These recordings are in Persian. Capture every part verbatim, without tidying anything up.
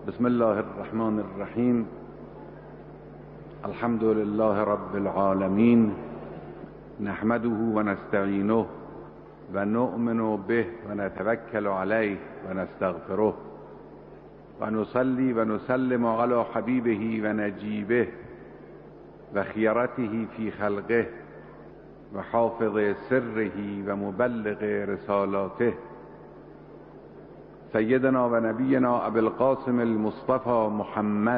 بسم الله الرحمن الرحیم. الحمد لله رب العالمین، نحمده و نستعینه و نؤمن به و نتوکل علیه و نستغفره و نصلی و نسلم علی حبیبه و نجیبه و خیرته فی خلقه و حافظ سره و مبلغ رسالاته سیدنا و نبینا ابی القاسم المصطفى محمد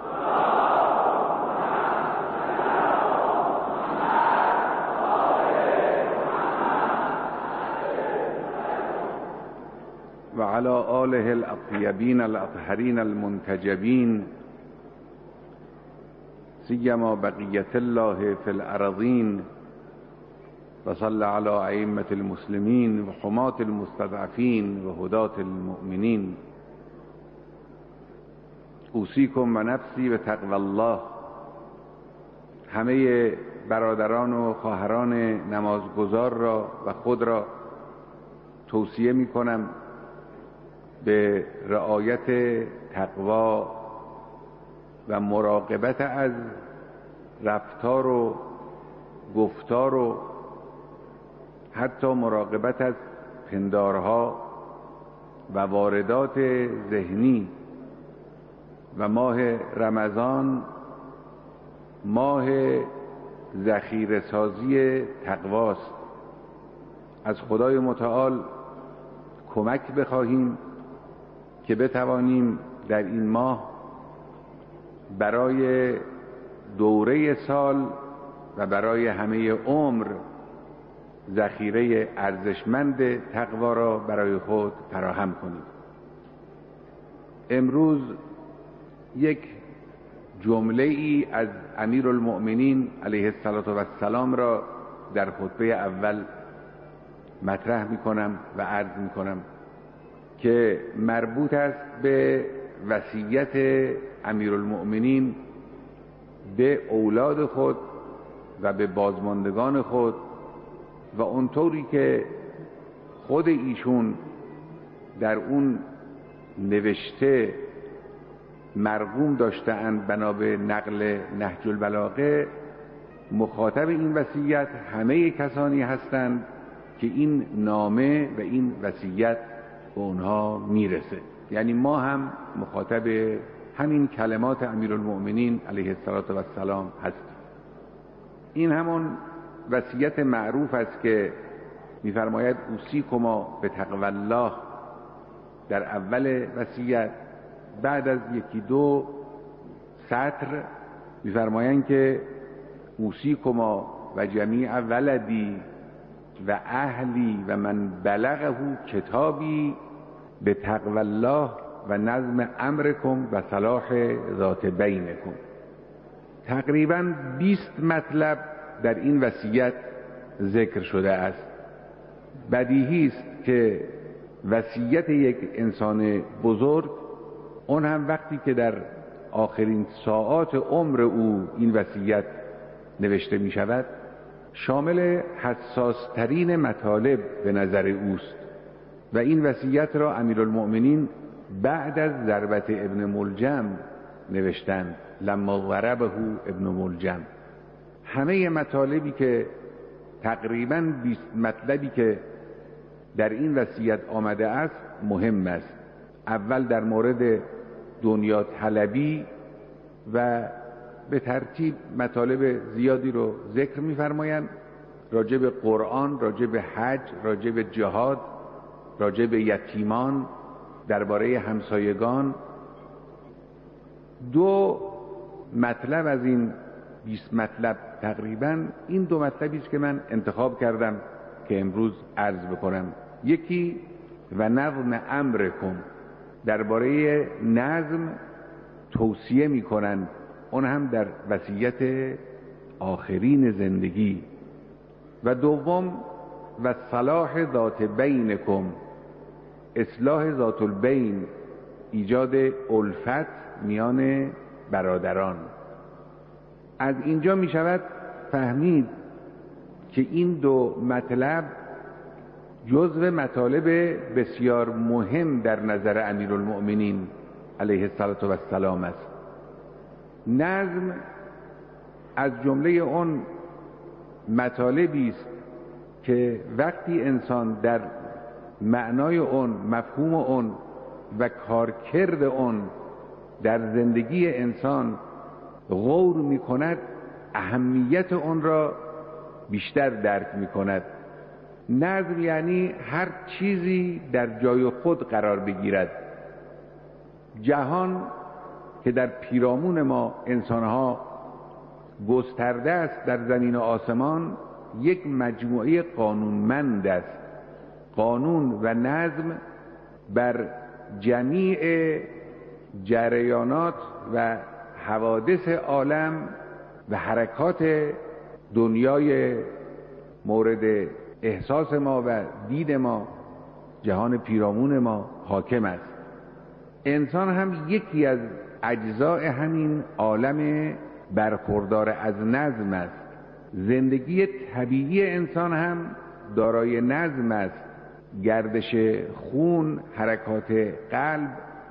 و علی آله الاطیبین الاطهرین المنتجبین سیما بقیت الله فی الارضین و صلی علی ائمة المسلمین و حماة المستضعفین و هداة المؤمنین. اوصیکم و نفسی به تقوی الله. همه برادران و خواهران نمازگزار را و خود را توصیه می کنم به رعایت تقوا و مراقبت از رفتار و گفتار و حتی مراقبت از پندارها و واردات ذهنی. و ماه رمضان ماه ذخیره سازی تقواست. از خدای متعال کمک بخواهیم که بتوانیم در این ماه برای دوره سال و برای همه عمر ذخیره ارزشمند تقوا را برای خود فراهم کنیم. امروز یک جمله ای از امیرالمؤمنین علیه السلام را در خطبه اول مطرح می کنم و عرض می کنم که مربوط است به وصیت امیرالمؤمنین به اولاد خود و به بازماندگان خود و اونطوری که خود ایشون در اون نوشته مرقوم داشته‌اند بنا به نقل نهج البلاغه. مخاطب این وصیت همه کسانی هستند که این نامه و این وصیت به اونها میرسه. یعنی ما هم مخاطب همین کلمات امیرالمؤمنین علیه السلام هستیم. این همون وصیت معروف است که می‌فرماید اوصیکما به تقوی الله در اول وصیت. بعد از یکی دو سطر می‌فرمایند که اوصیکما و جمیع ولدی و اهلی و من بلغه کتابی به تقوی الله و نظم امرکم و صلاح ذات بینکم. تقریباً بیست مطلب در این وصیت ذکر شده است. بدیهی است که وصیت یک انسان بزرگ، اون هم وقتی که در آخرین ساعات عمر او این وصیت نوشته می شود، شامل حساس ترین مطالب به نظر اوست. و این وصیت را امیرالمؤمنین بعد از ضربت ابن ملجم نوشتند، لما ضربه ابن ملجم. همه مطالبی که تقریباً بیست مطلبی که در این وصیت آمده است مهم است. اول در مورد دنیا طلبی و به ترتیب مطالب زیادی رو ذکر می‌فرمایند، راجع به قرآن، راجع به حج، راجع به جهاد، راجع به یتیمان، درباره همسایگان. دو مطلب از این بیست مطلب تقریباً این دو مطلبی است که من انتخاب کردم که امروز عرض بکنم. یکی و نظم امرکم، درباره نظم توصیه می‌کنند، اون هم در وصیت آخرین زندگی. و دوم و صلاح ذات بینکم، اصلاح ذات البین، ایجاد الفت میان برادران. از اینجا می شود فهمید که این دو مطلب جزو مطالب بسیار مهم در نظر امیرالمؤمنین علیه السلام است. نظم از جمله اون مطالبی است که وقتی انسان در معنای اون، مفهوم اون و کارکرد اون در زندگی انسان غور می کند، اهمیت اون را بیشتر درک می کند. نظم یعنی هر چیزی در جای خود قرار بگیرد. جهان که در پیرامون ما انسانها گسترده است در زمین و آسمان، یک مجموعه قانونمند است. قانون و نظم بر جمیع جریانات و حوادث عالم و حرکات دنیای مورد احساس ما و دید ما، جهان پیرامون ما حاکم است. انسان هم یکی از اجزای همین عالم برخوردار از نظم است. زندگی طبیعی انسان هم دارای نظم است. گردش خون، حرکات قلب،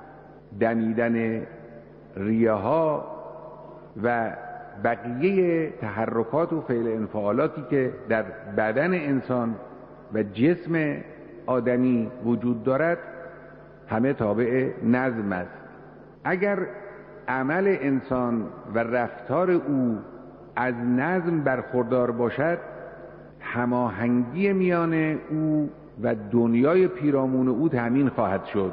دمیدن ریه ها و بقیه تحرکات و فعل انفعالاتی که در بدن انسان و جسم آدمی وجود دارد همه تابع نظم است. اگر عمل انسان و رفتار او از نظم برخوردار باشد، هماهنگی میان او و دنیای پیرامون او تامین خواهد شد.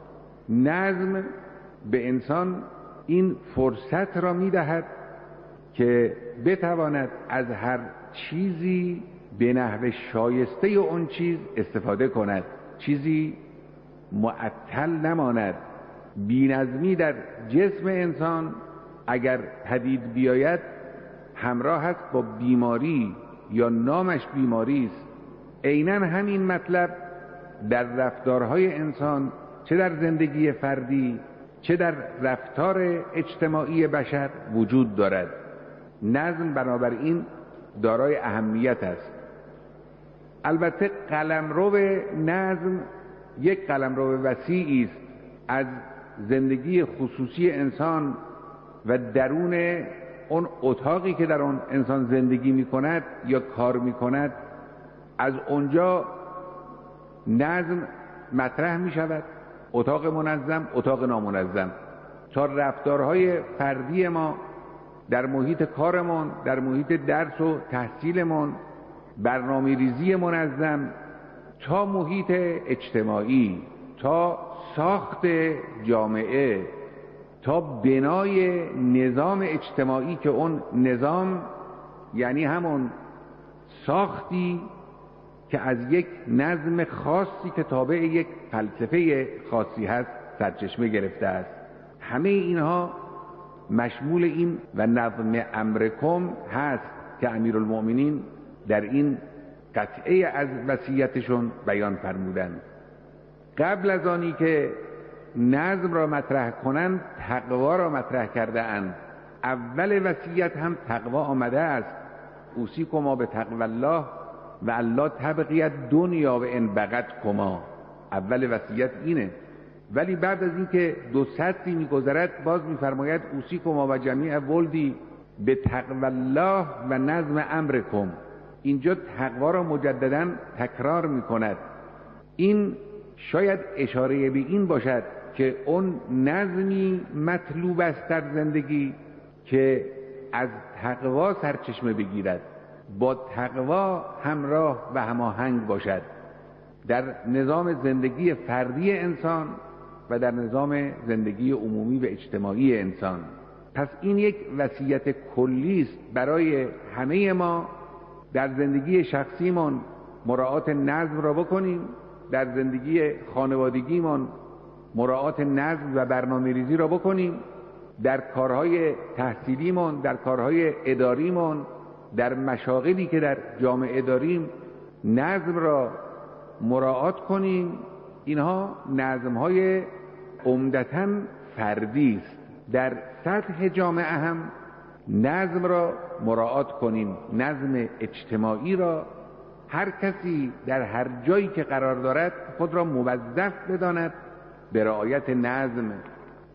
نظم به انسان این فرصت را میدهد که بتواند از هر چیزی به نحو شایسته اون چیز استفاده کند، چیزی معطل نماند. بی‌نظمی در جسم انسان اگر پدید بیاید همراه است با بیماری یا نامش بیماری است. عیناً همین مطلب در رفتارهای انسان، چه در زندگی فردی چه در رفتار اجتماعی بشر وجود دارد. نظم بنابراین دارای اهمیت است. البته قلمرو نظم یک قلمرو وسیعی است از زندگی خصوصی انسان و درون اون اتاقی که در اون انسان زندگی می کند یا کار می کند. از اونجا نظم مطرح می شود، اتاق منظم، اتاق نامنظم، تا رفتارهای فردی ما در محیط کارمون، در محیط درس و تحصیلمون، برنامه ریزی منظم، تا محیط اجتماعی، تا ساخت جامعه، تا بنای نظام اجتماعی که اون نظام یعنی همون ساختی که از یک نظم خاصی که تابع یک فلسفه خاصی هست سرچشمه گرفته است. همه اینها مشمول این و نظم امرکم هست که امیرالمؤمنین در این قطعه از وصیتشون بیان فرمودند. قبل از آنی که نظم را مطرح کنند تقوا را مطرح کرده اند. اول وصیت هم تقوا آمده است. اوصیکما به تقوی الله و الا تبغی الدنیا و ان بغت کما. اول وصیت اینه، ولی بعد از اینکه دو سطری میگذرد باز میفرماید اوصیکما و جمیع ولدی به تقوی الله و نظم امرکم. اینجا تقوا را مجددا تکرار میکند. این شاید اشاره به این باشد که اون نظمی مطلوب است در زندگی که از تقوا سرچشمه بگیرد، با تقوا همراه و هماهنگ باشد در نظام زندگی فردی انسان و در نظام زندگی عمومی و اجتماعی انسان. پس این یک وصیت کلی است برای همه ما. در زندگی شخصیمون مراعات نظم را بکنیم، در زندگی خانوادگیمون مراعات نظم و برنامه ریزی را بکنیم، در کارهای تحصیلیمون، در کارهای اداریمون، در مشاغلی که در جامعه داریم نظم را مراعات کنیم. اینها نظم‌های عمدتاً فردی است. در سطح جامعه هم نظم را مراعات کنیم. نظم اجتماعی را هر کسی در هر جایی که قرار دارد خود را موظف بداند به رعایت نظم.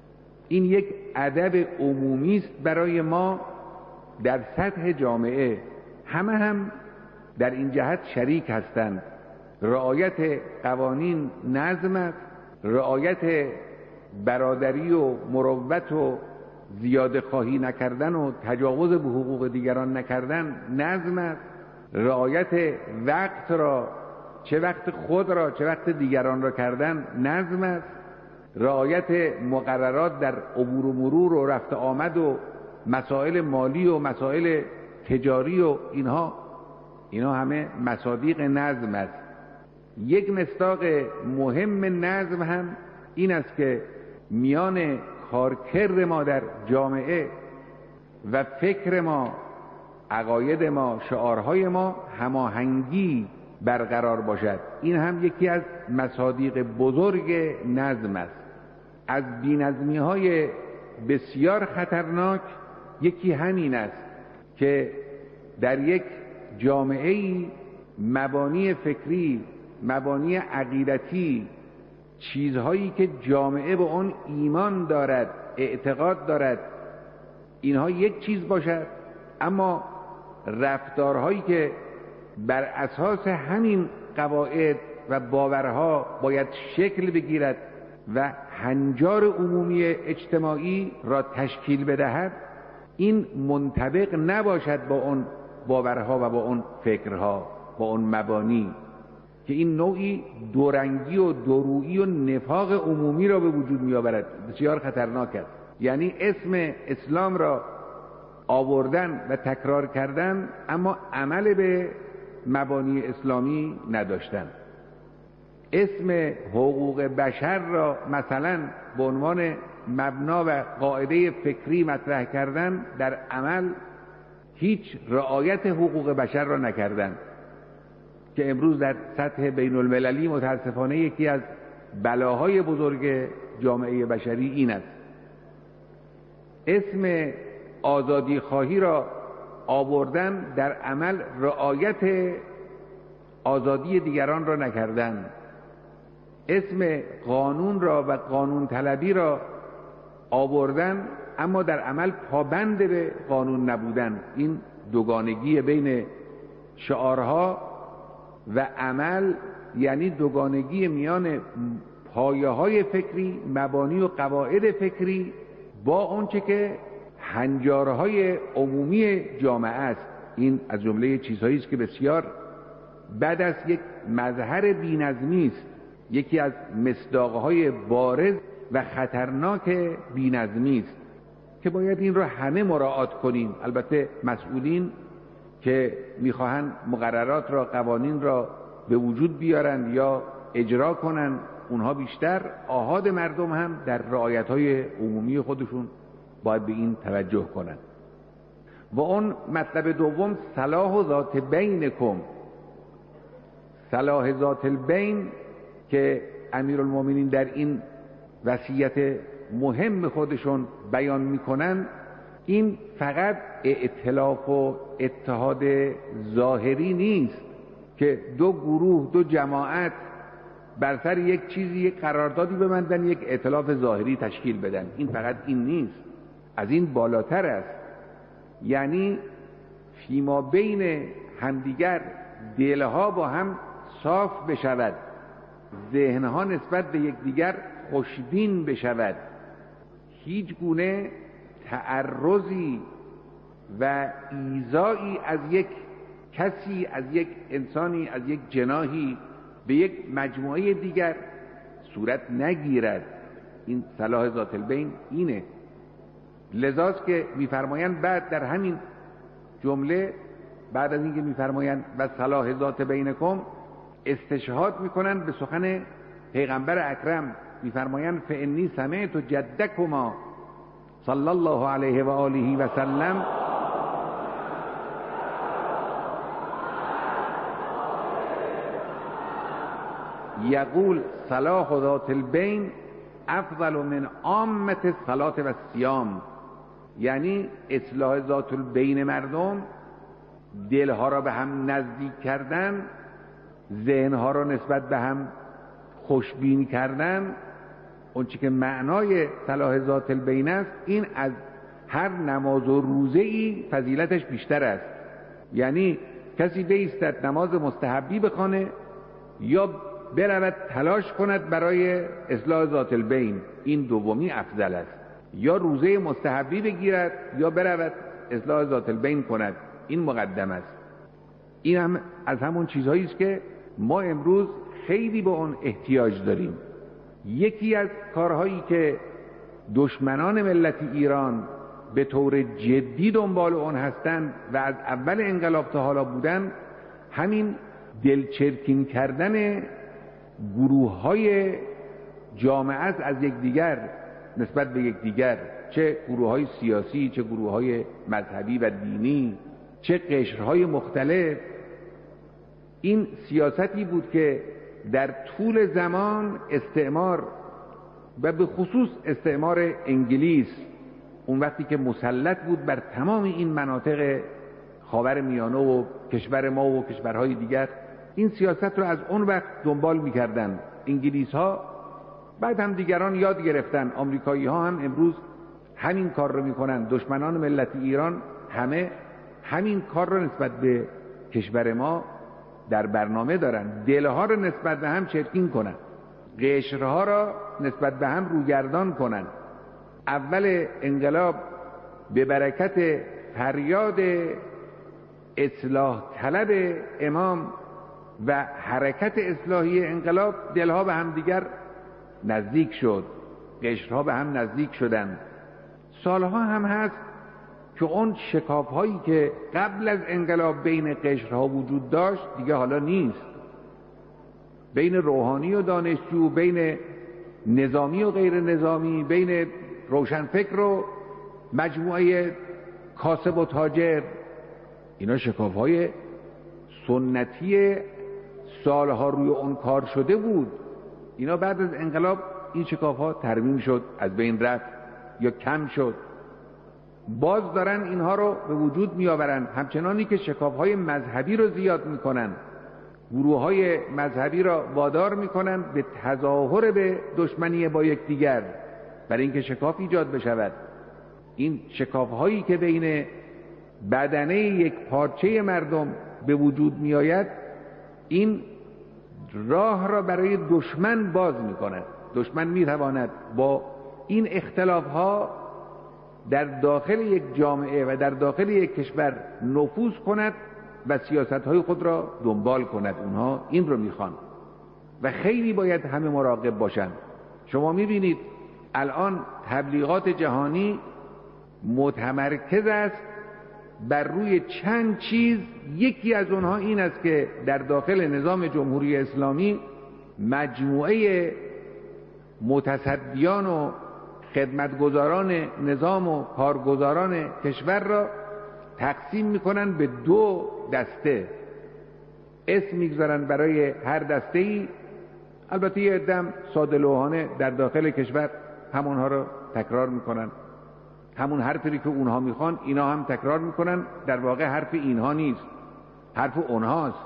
این یک ادب عمومی است برای ما در سطح جامعه. همه هم در این جهت شریک هستند. رعایت قوانین نظم است، رعایت برادری و مروت و زیاده خواهی نکردن و تجاوز به حقوق دیگران نکردن نظم است، رعایت وقت را، چه وقت خود را چه وقت دیگران را کردن نظم است، رعایت مقررات در عبور و مرور و رفت آمد و مسائل مالی و مسائل تجاری و اینها اینها همه مصادیق نظم است. یک مصداق مهم نظم هم این است که میان کارکرد ما در جامعه و فکر ما، عقاید ما، شعارهای ما هماهنگی برقرار باشد. این هم یکی از مصادیق بزرگ نظم است. از بی‌نظمی های بسیار خطرناک یکی همین است که در یک جامعه‌ای مبانی فکری، مبانی عقیدتی، چیزهایی که جامعه به اون ایمان دارد، اعتقاد دارد، اینها یک چیز باشد، اما رفتارهایی که بر اساس همین قواعد و باورها باید شکل بگیرد و هنجار عمومی اجتماعی را تشکیل بدهد، این منطبق نباشد با اون باورها و با اون فکرها، با اون مبانی، که این نوعی دورنگی و دورویی و نفاق عمومی را به وجود می آورد. بسیار خطرناک است. یعنی اسم اسلام را آوردن و تکرار کردن اما عمل به مبانی اسلامی نداشتن. اسم حقوق بشر را مثلا به عنوان مبنا و قاعده فکری مطرح کردن، در عمل هیچ رعایت حقوق بشر را نکردن، که امروز در سطح بین المللی متاسفانه یکی از بلاهای بزرگ جامعه بشری این است. اسم آزادی خواهی را آوردن، در عمل رعایت آزادی دیگران را نکردن. اسم قانون را و قانون طلبی را آوردن، اما در عمل پابند به قانون نبودن. این دوگانگی بین شعارها و عمل، یعنی دوگانگی میان پایه های فکری، مبانی و قواعد فکری با اونچه که هنجارهای عمومی جامعه است. این از جمله چیزهایی است که بسیار بعد از یک مظهر بی‌نظمی است، یکی از مصداقهای بارز و خطرناک بی‌نظمی است که باید این را همه مراعات کنیم. البته مسئولین که میخواهند مقررات را، قوانین را به وجود بیارن یا اجرا کنن، اونها بیشتر، آحاد مردم هم در رعایت‌های عمومی خودشون باید به این توجه کنن. و اون مطلب دوم، صلاح ذات بینکم، صلاح ذات البین که امیرالمومنین در این وصیت مهم خودشون بیان میکنن، این فقط ائتلاف و اتحاد ظاهری نیست که دو گروه، دو جماعت بر سر یک چیزی، یک قراردادی ببندن، یک ائتلاف ظاهری تشکیل بدن. این فقط این نیست، از این بالاتر است. یعنی فیما بین همدیگر دلها با هم صاف بشود، ذهنها نسبت به یکدیگر خوشبین بشود، هیچ گونه تعرضی و ایذایی از یک کسی، از یک انسانی، از یک جناحی به یک مجموعه دیگر صورت نگیرد. این صلاح ذات البین اینه. لذاست که میفرمایند بعد در همین جمله، بعد از اینکه میفرمایند و صلاح ذات بینکم، استشهاد میکنن به سخن پیغمبر اکرم، میفرمایند فانی سمعت جدکما صلی الله علیه و آله و سلم یقول صلاح ذات البین افضل من عامة الصلاة و الصیام. یعنی اصلاح ذات البین مردم، دلها را به هم نزدیک کردن، ذهنها را نسبت به هم خوشبین کردن، اون چی که معنای صلاح ذات البین است، این از هر نماز و روزه‌ای فضیلتش بیشتر است. یعنی کسی بایستد نماز مستحبی بخوانه یا برود تلاش کند برای اصلاح ذات البین، این دومی افضل است. یا روزه مستحبی بگیرد یا برود اصلاح ذات البین کند، این مقدم است. این هم از همون چیزهایی است که ما امروز خیلی به اون احتیاج داریم. یکی از کارهایی که دشمنان ملت ایران به طور جدی دنبال اون هستند و از اول انقلاب تا حالا بودن، همین دلچرکین کردن گروه های جامعه است از یکدیگر نسبت به یکدیگر، چه گروه های سیاسی، چه گروه های مذهبی و دینی، چه قشرهای مختلف. این سیاستی بود که در طول زمان استعمار و به خصوص استعمار انگلیس اون وقتی که مسلط بود بر تمام این مناطق خاور میانه و کشور ما و کشورهای دیگر، این سیاست رو از اون وقت دنبال می‌کردن انگلیس ها. بعد هم دیگران یاد گرفتن، آمریکایی ها هم امروز همین کار رو میکنن. دشمنان ملت ایران همه همین کار رو نسبت به کشور ما در برنامه دارن، دلها رو نسبت به هم چرکین کنن، قشرها را نسبت به هم روگردان کنن. اول انقلاب به برکت فریاد اصلاح طلب امام و حرکت اصلاحی انقلاب دلها به هم دیگر نزدیک شد، قشرها به هم نزدیک شدند. سالها هم هست که اون شکاف هایی که قبل از انقلاب بین قشرها وجود داشت دیگه حالا نیست. بین روحانی و دانشجو، بین نظامی و غیر نظامی، بین روشنفکر و مجموعه کاسب و تاجر، اینا شکاف های سنتی سالها روی اون کار شده بود. اینا بعد از انقلاب این شکاف ها ترمیم شد، از بین رفت یا کم شد. باز دارن اینها رو به وجود می آورن، همچنانی که شکاف های مذهبی رو زیاد می کنن، گروه های مذهبی را وادار می کنن به تظاهر به دشمنی با یکدیگر برای اینکه شکاف ایجاد بشود. این شکاف هایی که بین بدنه یک پارچه مردم به وجود می آید، این راه را برای دشمن باز می کند. دشمن می تواند با این اختلاف ها در داخل یک جامعه و در داخل یک کشور نفوذ کند و سیاست های خود را دنبال کند. اونها این رو میخوان و خیلی باید همه مراقب باشند. شما میبینید الان تبلیغات جهانی متمرکز است بر روی چند چیز. یکی از اونها این است که در داخل نظام جمهوری اسلامی مجموعه متصدیان و خدمتگزاران نظام و کارگزاران کشور را تقسیم میکنن به دو دسته، اسم میگذارن برای هر دسته ای. البته یه عده‌ام ساده لوحانه در داخل کشور همونها رو تکرار میکنن، همون حرفی که اونها میخوان اینا هم تکرار میکنن. در واقع حرف اینها نیست، حرف اونهاست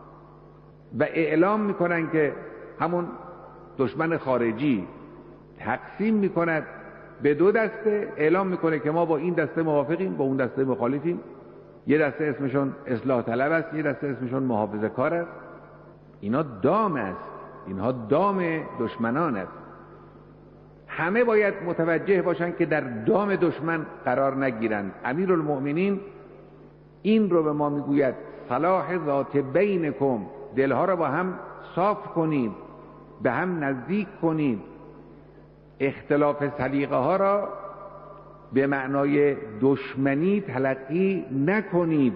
و اعلام میکنن که همون دشمن خارجی تقسیم میکند به دو دسته، اعلام میکنه که ما با این دسته موافقیم، با اون دسته مخالفیم. یه دسته اسمشون اصلاح طلب است، یه دسته اسمشون محافظه کار است. اینا دام است، اینها دام دشمنان است. همه باید متوجه باشن که در دام دشمن قرار نگیرند. امیرالمؤمنین این رو به ما میگوید صلاح ذات بینکم، دلها را با هم صاف کنید، به هم نزدیک کنید، اختلاف سلیقه ها را به معنای دشمنی تلقی نکنید.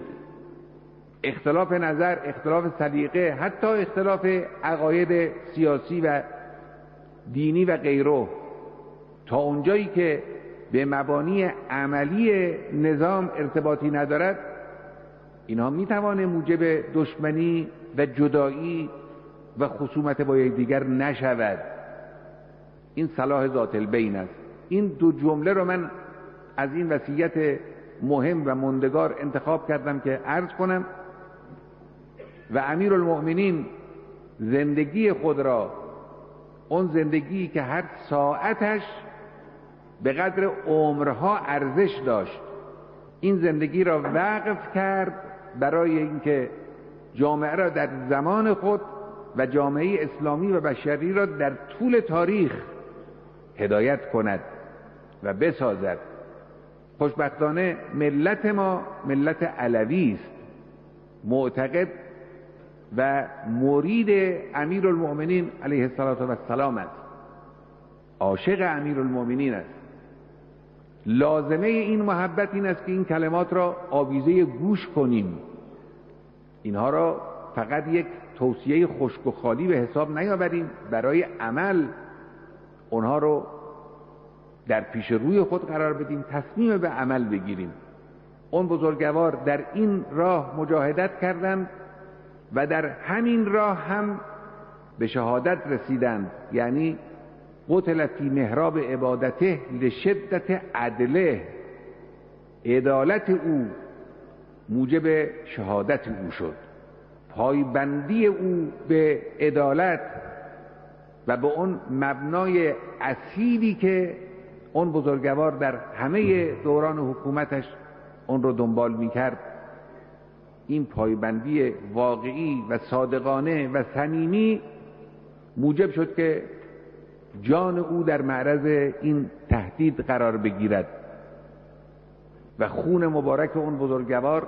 اختلاف نظر، اختلاف سلیقه، حتی اختلاف عقاید سیاسی و دینی و غیره، تا اونجایی که به مبانی عملی نظام ارتباطی ندارد، اینها میتوانه موجب دشمنی و جدایی و خصومت با یکدیگر نشود. این صلاح ذات البین است. این دو جمله رو من از این وصیت مهم و ماندگار انتخاب کردم که عرض کنم و امیرالمؤمنین زندگی خود را اون زندگی که هر ساعتش به قدر عمرها ارزش داشت، این زندگی را وقف کرد برای اینکه جامعه را در زمان خود و جامعه اسلامی و بشری را در طول تاریخ هدایت کند و بسازد. خوشبختانه ملت ما ملت علوی است، معتقد و مرید امیرالمؤمنین علیه السلام است، عاشق امیرالمؤمنین است. لازمه این محبت این است که این کلمات را آویزه گوش کنیم، اینها را فقط یک توصیه خشک و خالی به حساب نیاوریم، برای عمل اونها رو در پیش روی خود قرار بدیم، تصمیم به عمل بگیریم. اون بزرگوار در این راه مجاهدت کردند و در همین راه هم به شهادت رسیدند، یعنی قتل فی محراب عبادته لشدت عدله، عدالت او موجب شهادت او شد. پایبندی او به عدالت و به اون مبنای اصیلی که اون بزرگوار در همه دوران حکومتش اون رو دنبال میکرد، این پایبندی واقعی و صادقانه و صمیمی موجب شد که جان او در معرض این تهدید قرار بگیرد و خون مبارک اون بزرگوار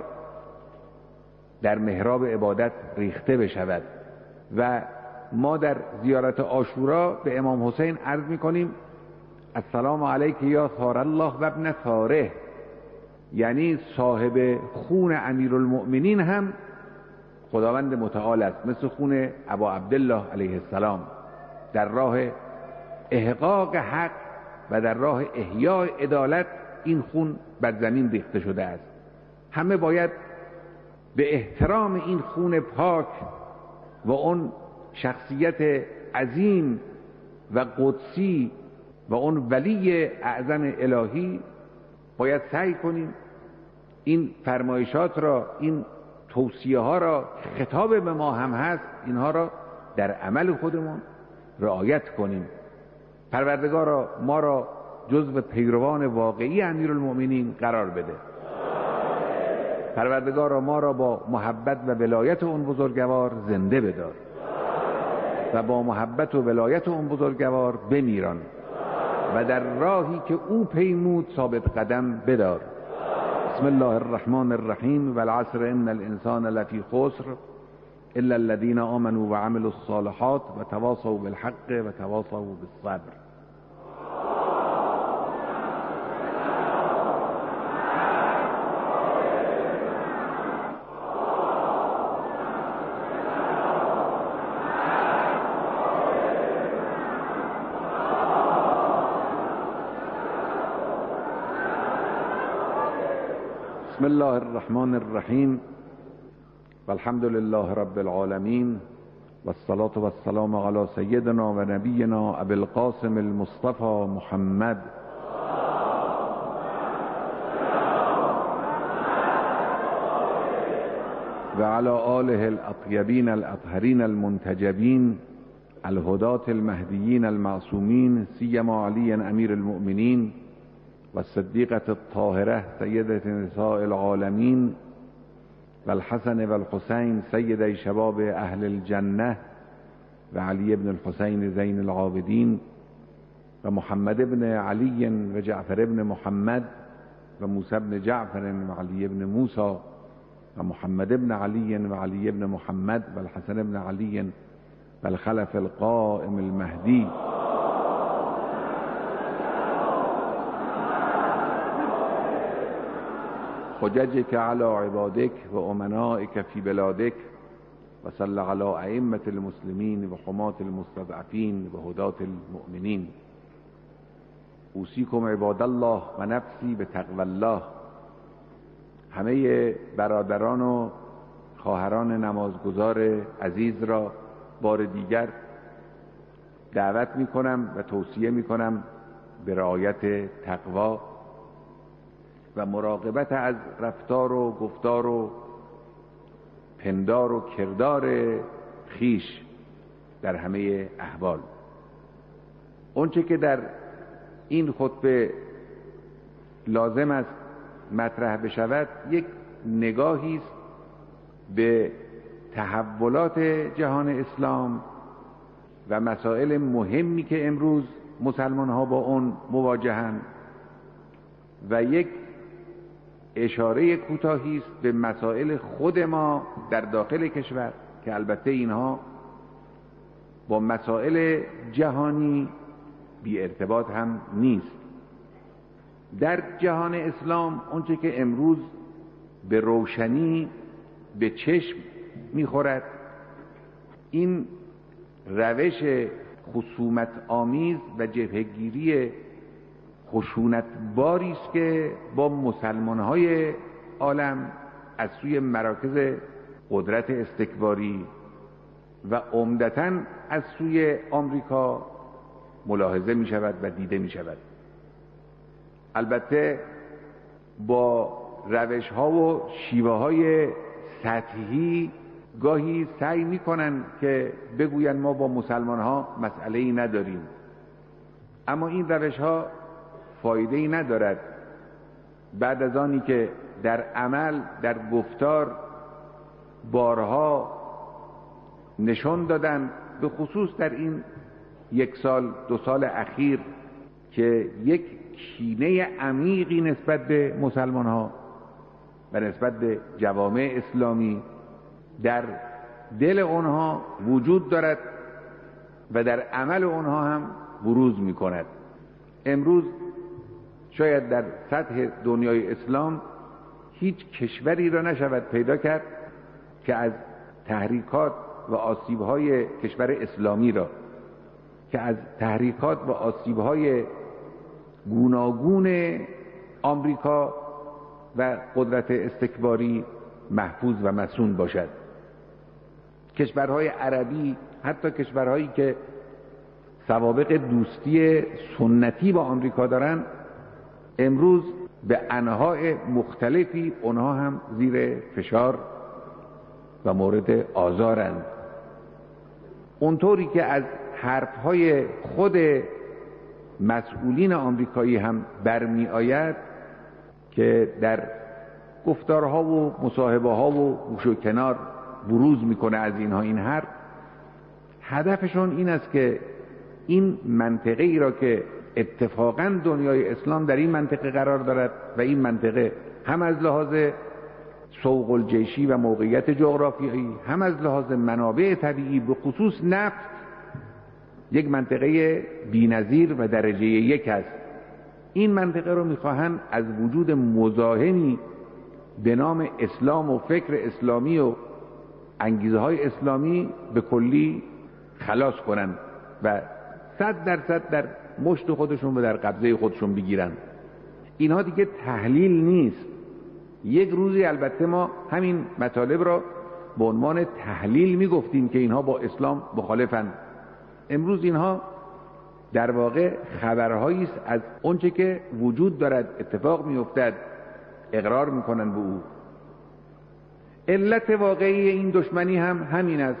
در محراب عبادت ریخته بشود. و ما در زیارت عاشورا به امام حسین عرض میکنیم السلام علیک یا ثار الله و ابن ثاره، یعنی صاحب خون امیرالمؤمنین هم خداوند متعال است، مثل خون ابا عبدالله علیه السلام. در راه احقاق حق و در راه احیاء عدالت این خون بر زمین ریخته شده است. همه باید به احترام این خون پاک و اون شخصیت عظیم و قدسی و اون ولی اعظم الهی باید سعی کنیم این فرمایشات را، این توصیه ها را خطاب به ما هم هست، اینها را در عمل خودمون رعایت کنیم. پروردگارا ما را جزو پیروان واقعی امیرالمؤمنین قرار بده. پروردگارا ما را با محبت و ولایت اون بزرگوار زنده بدار و با محبت و ولایت اون بزرگوار بمیران و در راهی که او پیمود ثابت قدم بدار. بسم الله الرحمن الرحیم. والعصر ان الانسان لفی خسر الا الذين آمنوا وعملوا الصالحات وتواصوا بالحق وتواصوا بالصبر. بسم الله الرحمن الرحیم. والحمد لله رب العالمین والصلاة والسلام علی سیدنا و نبینا ابی القاسم المصطفى محمد و علی آله الاطیبین الاطهرین المنتجبین الهداة المهدیین المعصومین، سیما علی امیر المؤمنین و الصدیقة الطاهرة سیدة نساء العالمین و الحسن و الحسین سیدی شباب اهل الجنه و علی ابن الحسین زین العابدین و محمد ابن علی و جعفر ابن محمد و موسی ابن جعفر و علی ابن موسی و محمد ابن علی و علی ابن محمد و الحسن ابن علی و الخلف القائم المهدی. حججك على عبادك و امنائك في بلادك و صل على ائمة المسلمين و حماة المستضعفين و هداة المؤمنين. اوصیکم عباد الله و نفسی به تقوی الله. همه برادران و خواهران نمازگزار عزیز را بار دیگر دعوت می کنم و توصیه می کنم به رعایت تقوا و مراقبت از رفتار و گفتار و پندار و کردار خیش در همه احوال. اونچه که در این خطبه لازم است مطرح بشود یک نگاهی است به تحولات جهان اسلام و مسائل مهمی که امروز مسلمان ها با اون مواجهند و یک اشاره کوتاهی است به مسائل خود ما در داخل کشور که البته اینها با مسائل جهانی بی ارتباط هم نیست. در جهان اسلام اونچه که امروز به روشنی به چشم میخورد این روش خصومت آمیز و جبهه‌گیری خشونتباری است که با مسلمان‌های عالم از سوی مراکز قدرت استکباری و عمدتاً از سوی آمریکا ملاحظه می شود و دیده می شود. البته با روش ها و شیوه های سطحی گاهی سعی می کنند که بگویند ما با مسلمان ها مسئله ای نداریم، اما این روش ها فایده ای ندارد بعد از آنی که در عمل در گفتار بارها نشان دادن، به خصوص در این یک سال دو سال اخیر که یک کینه عمیقی نسبت به مسلمان ها و نسبت به جوامع اسلامی در دل اونها وجود دارد و در عمل اونها هم بروز می کند. امروز شاید در سطح دنیای اسلام هیچ کشوری را نشود پیدا کرد که از تحریکات و آسیب‌های کشور اسلامی را که از تحریکات و آسیب‌های گوناگون آمریکا و قدرت استکباری محفوظ و مصون باشد. کشورهای عربی، حتی کشورهایی که سوابق دوستی سنتی با آمریکا دارند، امروز به انواع مختلفی اونها هم زیر فشار و مورد آزارند. اونطوری که از حرفهای خود مسئولین آمریکایی هم برمی آید که در گفتارها و مصاحبه ها و گوش و کنار بروز میکنه از اینها این حرف، هدفشون این است که این منطقه ای را که اتفاقا دنیای اسلام در این منطقه قرار دارد و این منطقه هم از لحاظ سوق الجیشی و موقعیت جغرافیایی هم از لحاظ منابع طبیعی به خصوص نفت یک منطقه بی‌نظیر و درجه یک است. این منطقه رو میخواهند از وجود مزاحمی به نام اسلام و فکر اسلامی و انگیزه های اسلامی به کلی خلاص کنند و صد درصد در مشت خودشون و در قبضه خودشون بگیرن. اینها دیگه تحلیل نیست. یک روزی البته ما همین مطالب را به عنوان تحلیل میگفتیم که اینها با اسلام مخالفن. امروز اینها در واقع خبرهایی است از اونچه که وجود دارد، اتفاق میافتد، اقرار میکنن به او. علت واقعی این دشمنی هم همین است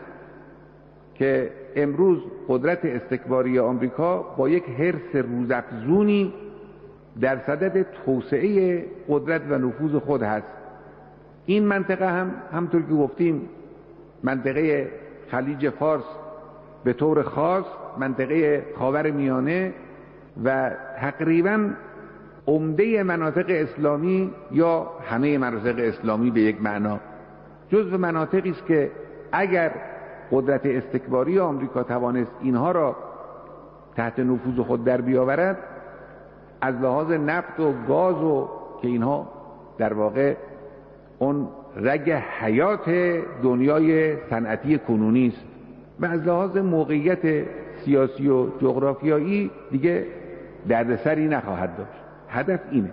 که امروز قدرت استکباری آمریکا با یک حرص روزافزونی در صدد توسعه قدرت و نفوذ خود هست. این منطقه هم همطور که گفتیم منطقه خلیج فارس به طور خاص، منطقه خاور میانه و تقریبا عمده مناطق اسلامی یا همه مناطق اسلامی به یک معنا جزو مناطقی است که اگر قدرت استکباری آمریکا توانست اینها را تحت نفوذ خود در بیاورد، از لحاظ نفت و گاز و که اینها در واقع اون رگ حیات دنیای صنعتی کنونی است و از لحاظ موقعیت سیاسی و جغرافیایی دیگه دردسری نخواهد داشت. هدف اینه.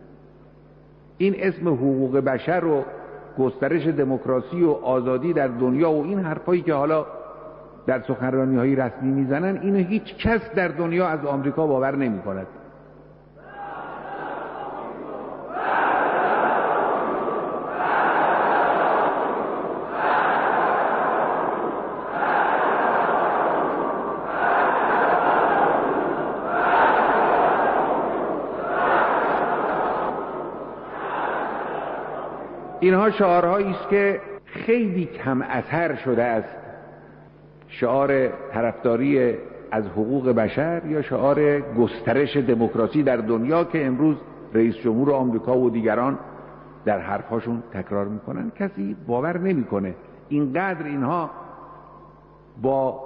این اسم حقوق بشر و گسترش دموکراسی و آزادی در دنیا و این حرفایی که حالا در سخنرانی‌های رسمی میزنن، اینو هیچ کس در دنیا از آمریکا باور نمی‌کند. اینها شعارهایی است که خیلی کم اثر شده است، شعار طرفداری از حقوق بشر یا شعار گسترش دموکراسی در دنیا که امروز رئیس جمهور آمریکا و دیگران در حرفاشون تکرار میکنن. کسی باور نمیکنه اینقدر اینها با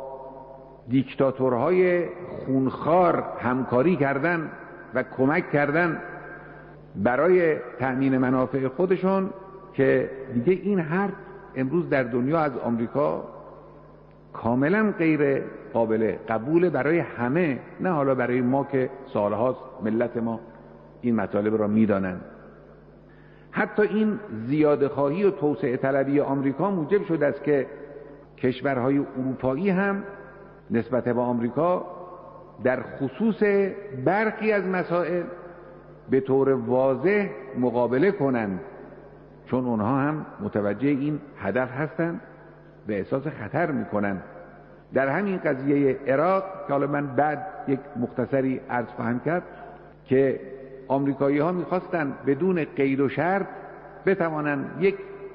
دیکتاتورهای خونخوار همکاری کردن و کمک کردن برای تأمین منافع خودشون که دیگه این حرف امروز در دنیا از آمریکا کاملا غیر قابل قبول برای همه، نه حالا برای ما که سالهاست ملت ما این مطالب را میدانند. حتی این زیادخواهی و توسعه طلبی آمریکا موجب شده است که کشورهای اروپایی هم نسبت به آمریکا در خصوص برخی از مسائل به طور واضح مقابله کنند، چون اونها هم متوجه این هدف هستند و احساس خطر میکنند. در همین قضیه عراق که حالا من بعد یک مختصری عرض خواهم کرد که آمریکایی ها میخواستند بدون قید و شرط بتوانند یک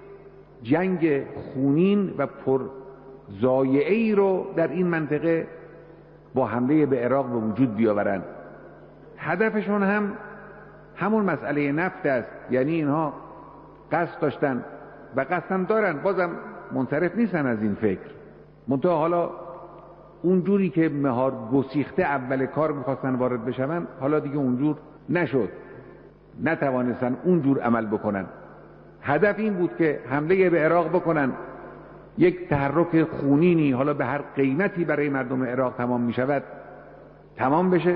جنگ خونین و پر ضایعه‌ای رو در این منطقه با حمله به عراق به وجود بیاورند. هدفشون هم همون مسئله نفت است، یعنی اینها قصد داشتن و قصدم دارن، بازم منصرف نیستن از این فکر، منتها حالا اونجوری که مهار گسیخته اول کار میخواستن وارد بشون، حالا دیگه اونجور نشد، نتوانستن اونجور عمل بکنن. هدف این بود که حمله به عراق بکنن، یک تحرک خونینی حالا به هر قیمتی برای مردم عراق تمام میشود تمام بشه،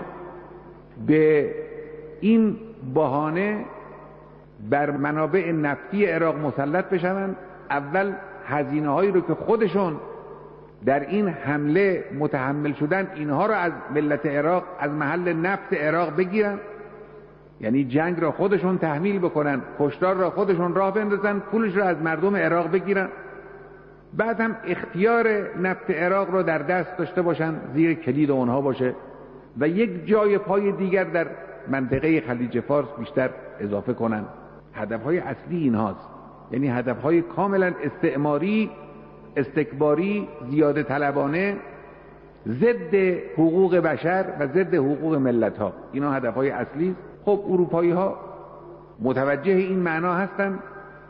به این بهانه بر منابع نفتی عراق مسلط بشوند، اول هزینه هایی رو که خودشون در این حمله متحمل شدن اینها رو از ملت عراق، از محل نفت عراق بگیرن، یعنی جنگ را خودشون تحمیل بکنن، کشتار را خودشون راه بندازن، پولش را از مردم عراق بگیرن، بعد هم اختیار نفت عراق را در دست داشته باشن، زیر کلید اونها باشه و یک جای پای دیگر در منطقه خلیج فارس بیشتر اضافه کنن. هدفهای اصلی اینهاست، یعنی هدفهای کاملا استعماری، استکباری، زیاده طلبانه، ضد حقوق بشر و ضد حقوق ملت ها. اینا هدفهای اصلی. خب اروپایی ها متوجه این معنا هستن،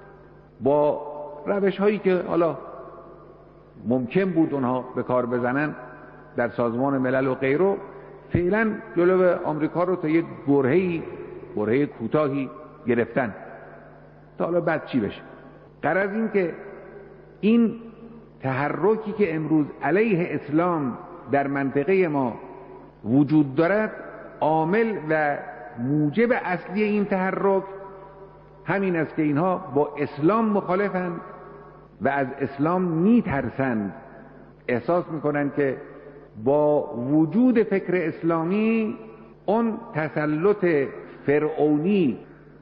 با روش هایی که حالا ممکن بود اونها به کار بزنن در سازمان ملل و غیره، فعلا جلو آمریکا رو تا یک برهه‌ای برهه کوتاهی گرفتن تا حالا بعد چی بشه. غرض این که این تحرکی که امروز علیه اسلام در منطقه ما وجود دارد، عامل و موجب اصلی این تحرک همین است که اینها با اسلام مخالفند و از اسلام میترسند، احساس میکنند که با وجود فکر اسلامی اون تسلط فرعونی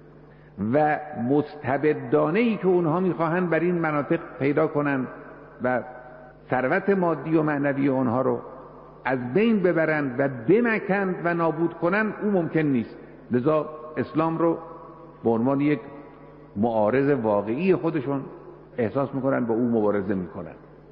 و مستبدانه‌ای که اونها میخواهند بر این مناطق پیدا کنند و ثروت مادی و معنوی اونها رو از بین ببرند و بمکند و نابود کنند، او ممکن نیست. لذا اسلام رو به عنوان یک معارض واقعی خودشون احساس میکنن، با او مبارزه میکنن.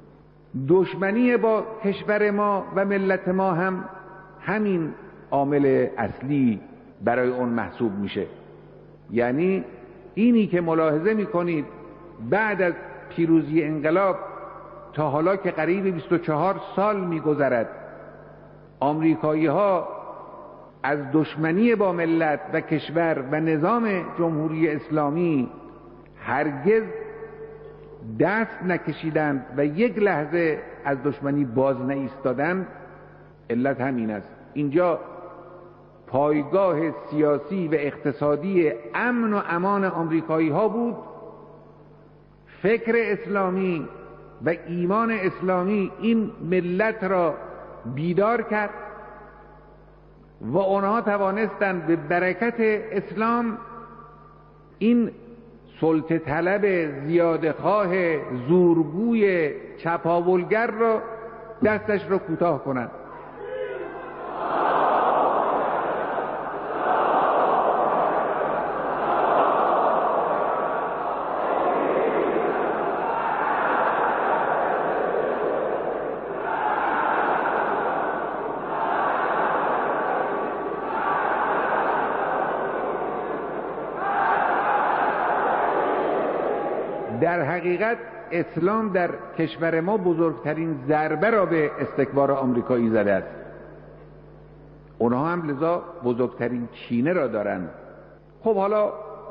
دشمنی با کشور ما و ملت ما هم همین عامل اصلی برای اون محسوب میشه. یعنی اینی که ملاحظه میکنید بعد از پیروزی انقلاب تا حالا که قریب بیست و چهار سال میگذرد، آمریکایی ها از دشمنی با ملت و کشور و نظام جمهوری اسلامی هرگز دست نکشیدند و یک لحظه از دشمنی باز نایستادند. علت همین است. اینجا پایگاه سیاسی و اقتصادی امن و امان آمریکایی ها بود. فکر اسلامی و ایمان اسلامی این ملت را بیدار کرد و آنها توانستند به برکت اسلام این سلطه طلب زیادخواه زورگوی چپاولگر را دستش را کوتاه کنند. در حقیقت اسلام در کشور ما بزرگترین ضربه را به استکبار آمریکایی زده است. اونها هم لذا بزرگترین کینه را دارند. خب حالا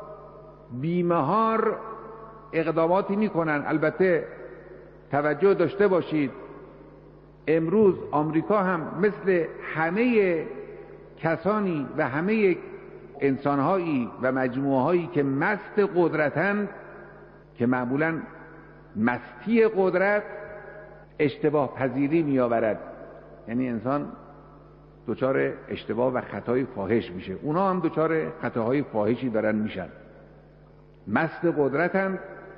بیمهار اقداماتی میکنن. البته توجه داشته باشید امروز آمریکا هم مثل همه کسانی و همه انسانهایی و مجموعهایی که مست قدرتند، که معمولا مستی قدرت اشتباه پذیری می آورد، یعنی انسان دچار اشتباه و خطای فاحش میشه. اونا هم دچار خطاهای فاحشی دارن میشن. مست قدرتند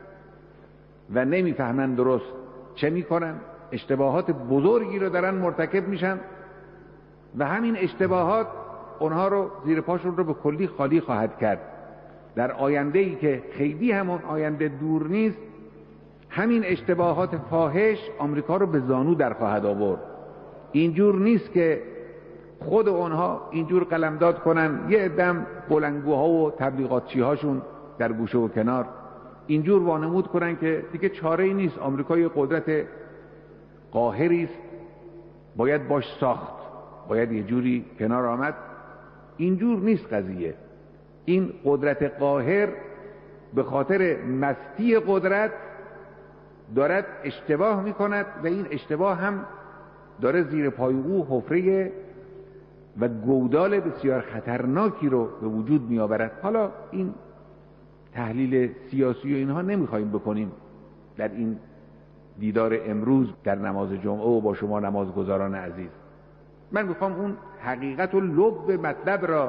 و نمیفهمن درست چه میکنن، اشتباهات بزرگی رو دارن مرتکب میشن و همین اشتباهات اونها رو زیر پاشون رو به کلی خالی خواهد کرد. در آینده‌ای که خیلی همون آینده دور نیست، همین اشتباهات فاحش آمریکا رو به زانو در خواهد آورد. اینجور نیست که خود اونها اینجور قلمداد کنن، یه عدم بلندگوها و تبلیغاتچی هاشون در گوشه و کنار اینجور وانمود کنن که دیگه چاره ای نیست، آمریکا یه قدرت قاهری است، باید باش ساخت، باید یه جوری کنار آمد. اینجور نیست قضیه. این قدرت قاهر به خاطر مستی قدرت دارد اشتباه میکند و این اشتباه هم داره زیر پای او حفره و گودال بسیار خطرناکی رو به وجود میآورد. حالا این تحلیل سیاسی و اینها نمیخوایم بکنیم در این دیدار امروز در نماز جمعه و با شما نمازگزاران عزیز. من میخوام اون حقیقت و لب مطلب را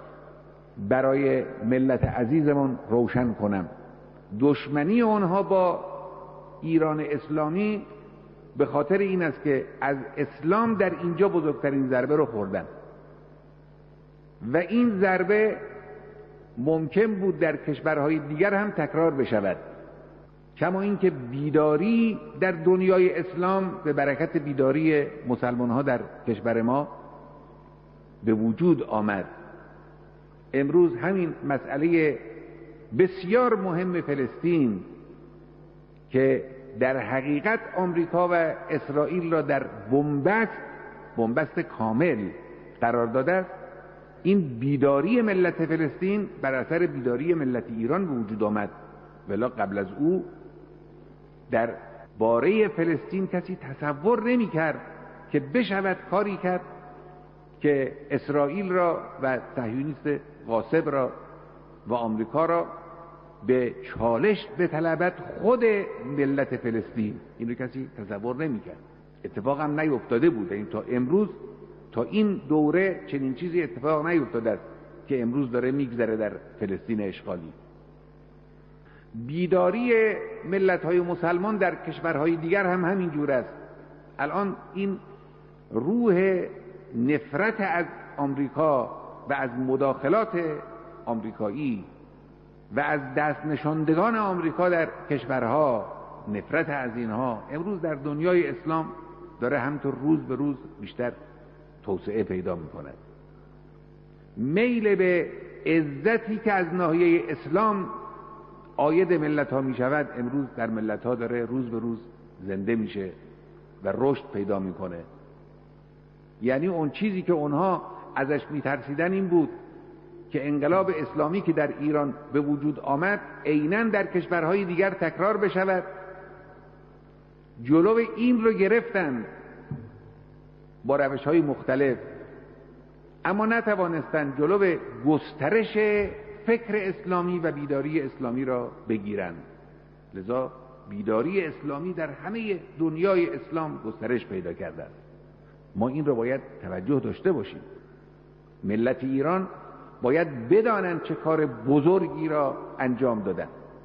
برای ملت عزیزمون روشن کنم. دشمنی آنها با ایران اسلامی به خاطر این است که از اسلام در اینجا بزرگترین ضربه رو خوردن و این ضربه ممکن بود در کشورهای دیگر هم تکرار بشود، کما اینکه بیداری در دنیای اسلام به برکت بیداری مسلمان ها در کشور ما به وجود آمد. امروز همین مسئله بسیار مهم فلسطین که در حقیقت آمریکا و اسرائیل را در بنبست بنبست کامل قرار داده است، این بیداری ملت فلسطین بر اثر بیداری ملت ایران به وجود آمد. ولی قبل از او در باره فلسطین کسی تصور نمی کرد که بشود کاری کرد که اسرائیل را و صهیونیست غاصب را و آمریکا را به چالش بطلبد خود ملت فلسطین. اینو کسی تصور نمی کرد. اتفاق هم نیفتاده بود. این تا امروز، تا این دوره چنین چیزی اتفاق نیفتاده است که امروز داره میگذره در فلسطین اشغالی. بیداری ملت‌های مسلمان در کشورهای دیگر هم همین جور است. الان این روح نفرت از آمریکا و از مداخلات آمریکایی و از دست نشاندگان آمریکا در کشورها، نفرت از اینها امروز در دنیای اسلام داره همینطور روز به روز بیشتر توسعه پیدا می‌کند. میل به عزتی که از ناحیه اسلام عاید ملت ها می شود امروز در ملت ها داره روز به روز زنده میشه و رشد پیدا میکنه. یعنی اون چیزی که اونها ازش میترسیدن این بود که انقلاب اسلامی که در ایران به وجود آمد عیناً در کشورهای دیگر تکرار بشود. جلو این رو گرفتن با روش‌های مختلف، اما نتوانستند جلو گسترش فکر اسلامی و بیداری اسلامی را بگیرند. لذا بیداری اسلامی در همه دنیای اسلام گسترش پیدا کرده است. ما این را باید توجه داشته باشیم. ملت ایران باید بدانند چه کار بزرگی را انجام دادند.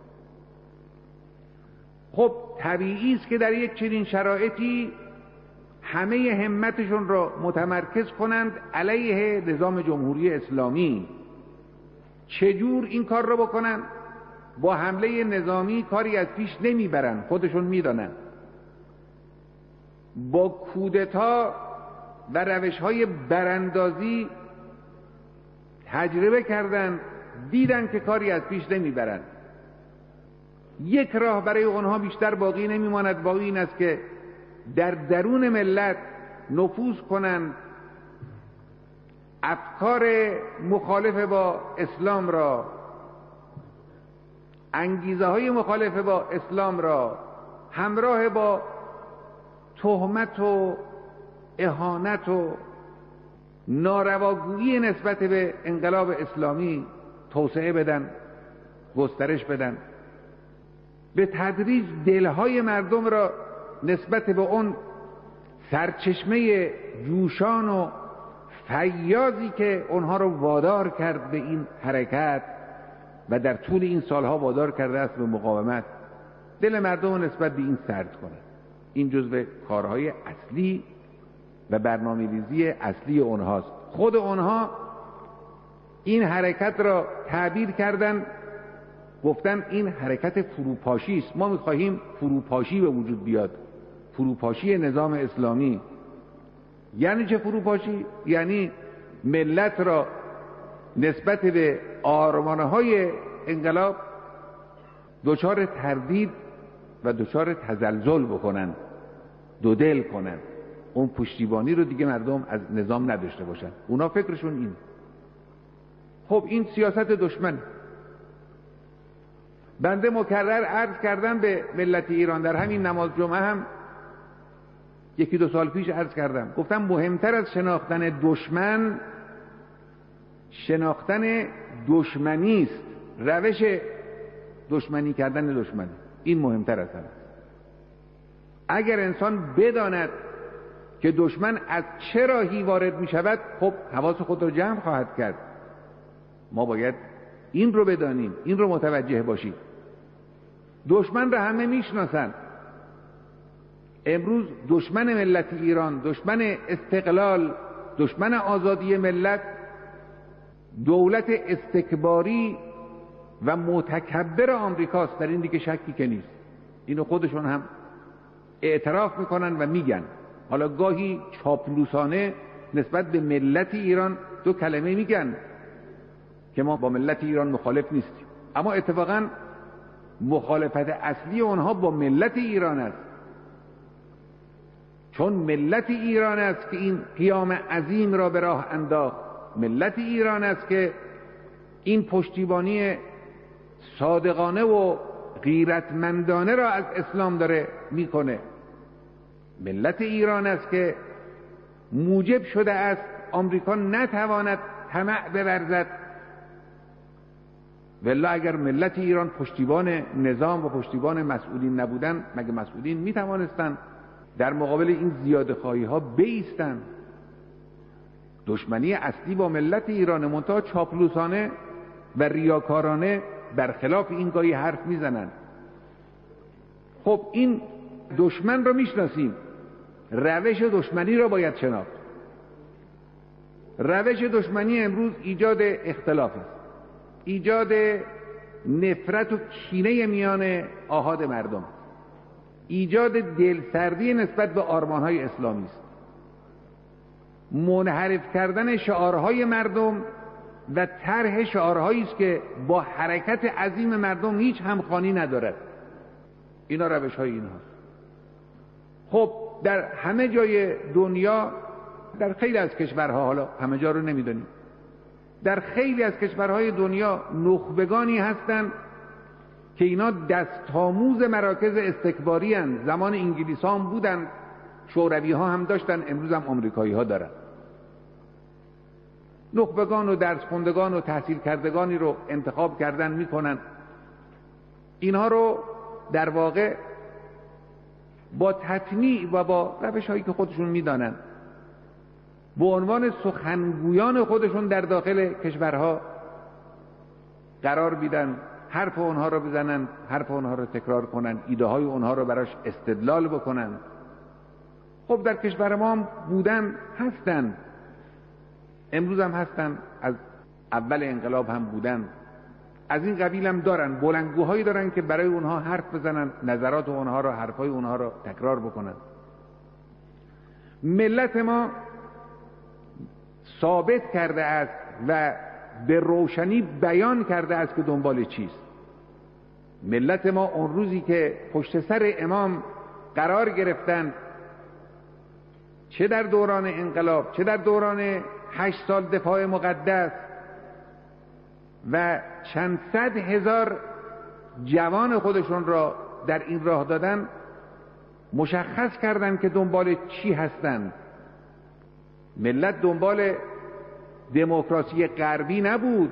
خب طبیعی است که در یک چنین شرایطی همه همتشون را متمرکز کنند علیه نظام جمهوری اسلامی. چجور این کار را بکنن؟ با حمله نظامی کاری از پیش نمیبرن، خودشون میدانن. با کودتا و روش‌های براندازی تجربه کردن، دیدن که کاری از پیش نمیبرن. یک راه برای اونها بیشتر باقی نمیماند، باقی این است که در درون ملت نفوذ کنند، افکار مخالف با اسلام را، انگیزه های مخالف با اسلام را همراه با تهمت و اهانت و نارواگویی نسبت به انقلاب اسلامی توسعه بدن، گسترش بدن، به تدریج دلهای مردم را نسبت به اون سرچشمه جوشان و فیاضی که اونها رو وادار کرد به این حرکت و در طول این سالها وادار کرده است به مقاومت، دل مردم رو نسبت به این سرد کنه. این جزو کارهای اصلی و برنامه‌ریزی اصلی اونهاست. خود اونها این حرکت را تعبیر کردن، گفتن این حرکت فروپاشی است، ما می‌خواهیم فروپاشی به وجود بیاد، فروپاشی نظام اسلامی. یعنی چه فروپاشی؟ یعنی ملت را نسبت به آرمانهای انقلاب دچار تردید و دچار تزلزل بکنن، دو دل کنن، اون پشتیبانی رو دیگه مردم از نظام نداشته باشن. اونا فکرشون این. خب این سیاست دشمن. بنده مکرر عرض کردم به ملت ایران، در همین نماز جمعه هم یکی دو سال پیش عرض کردم، گفتم مهمتر از شناختن دشمن شناختن دشمنی است، روش دشمنی کردن دشمن، این مهمتر از همه. اگر انسان بداند که دشمن از چه راهی وارد می شود، خب حواس خود را جمع خواهد کرد. ما باید این رو بدانیم، این رو متوجه باشیم. دشمن را همه میشناسن. امروز دشمن ملت ایران، دشمن استقلال، دشمن آزادی ملت، دولت استکباری و متکبر آمریکاست. در این دیگه شکی که نیست. اینو خودشون هم اعتراف میکنن و میگن. حالا گاهی چاپلوسانه نسبت به ملت ایران دو کلمه میگن که ما با ملت ایران مخالف نیستیم، اما اتفاقا مخالفت اصلی اونها با ملت ایران است، چون ملت ایران است که این قیام عظیم را به راه انداخت، ملت ایران است که این پشتیبانی صادقانه و غیرتمندانه را از اسلام داره میکنه، ملت ایران است که موجب شده است آمریکا نتواند طمع بورزد. والله اگر ملت ایران پشتیبان نظام و پشتیبان مسئولین نبودن، مگه مسئولین میتوانستن در مقابل این زیادخواهی ها بایستن؟ دشمنی اصلی با ملت ایران، منتها چاپلوسانه و ریاکارانه برخلاف این گاهی حرف میزنن. خب این دشمن رو میشناسیم، روش دشمنی رو باید شناخت. روش دشمنی امروز ایجاد اختلاف است، ایجاد نفرت و کینه میان آحاد مردم، ایجاد دلسردی نسبت به آرمانهای اسلامی است، منحرف کردن شعارهای مردم و طرح شعارهایی است که با حرکت عظیم مردم هیچ همخوانی ندارد. اینا روش های اینهاست. خب در همه جای دنیا، در خیلی از کشورها، حالا همه جا رو نمیدونیم، در خیلی از کشورهای دنیا نخبگانی هستند که اینا دستآموز مراکز استکباری هستند. زمان انگلیس ها هم بودن، شوروی ها هم داشتن، امروز هم آمریکایی ها دارن. نخبگان و درس خوندگان و تحصیل کردگانی رو انتخاب کردن میکنن، اینها رو در واقع با تطمیع و با روش هایی که خودشون میدانن به عنوان سخنگویان خودشون در داخل کشورها قرار بیدن، حرف اونها رو بزنن، حرف اونها رو تکرار کنن، ایده های اونها رو براش استدلال بکنن. خب در کشور ما هم بودن، هستن، امروز هم هستن، از اول انقلاب هم بودن، از این قبیل هم دارن، بلندگوهایی دارن که برای اونها حرف بزنن، نظرات اونها رو، حرفای اونها رو تکرار بکنن. ملت ما ثابت کرده است و به روشنی بیان کرده است که دنبال چیست. ملت ما اون روزی که پشت سر امام قرار گرفتند، چه در دوران انقلاب چه در دوران هشت سال دفاع مقدس، و چند صد هزار جوان خودشون را در این راه دادن، مشخص کردند که دنبال چی هستند. ملت دنبال دموکراسی غربی نبود.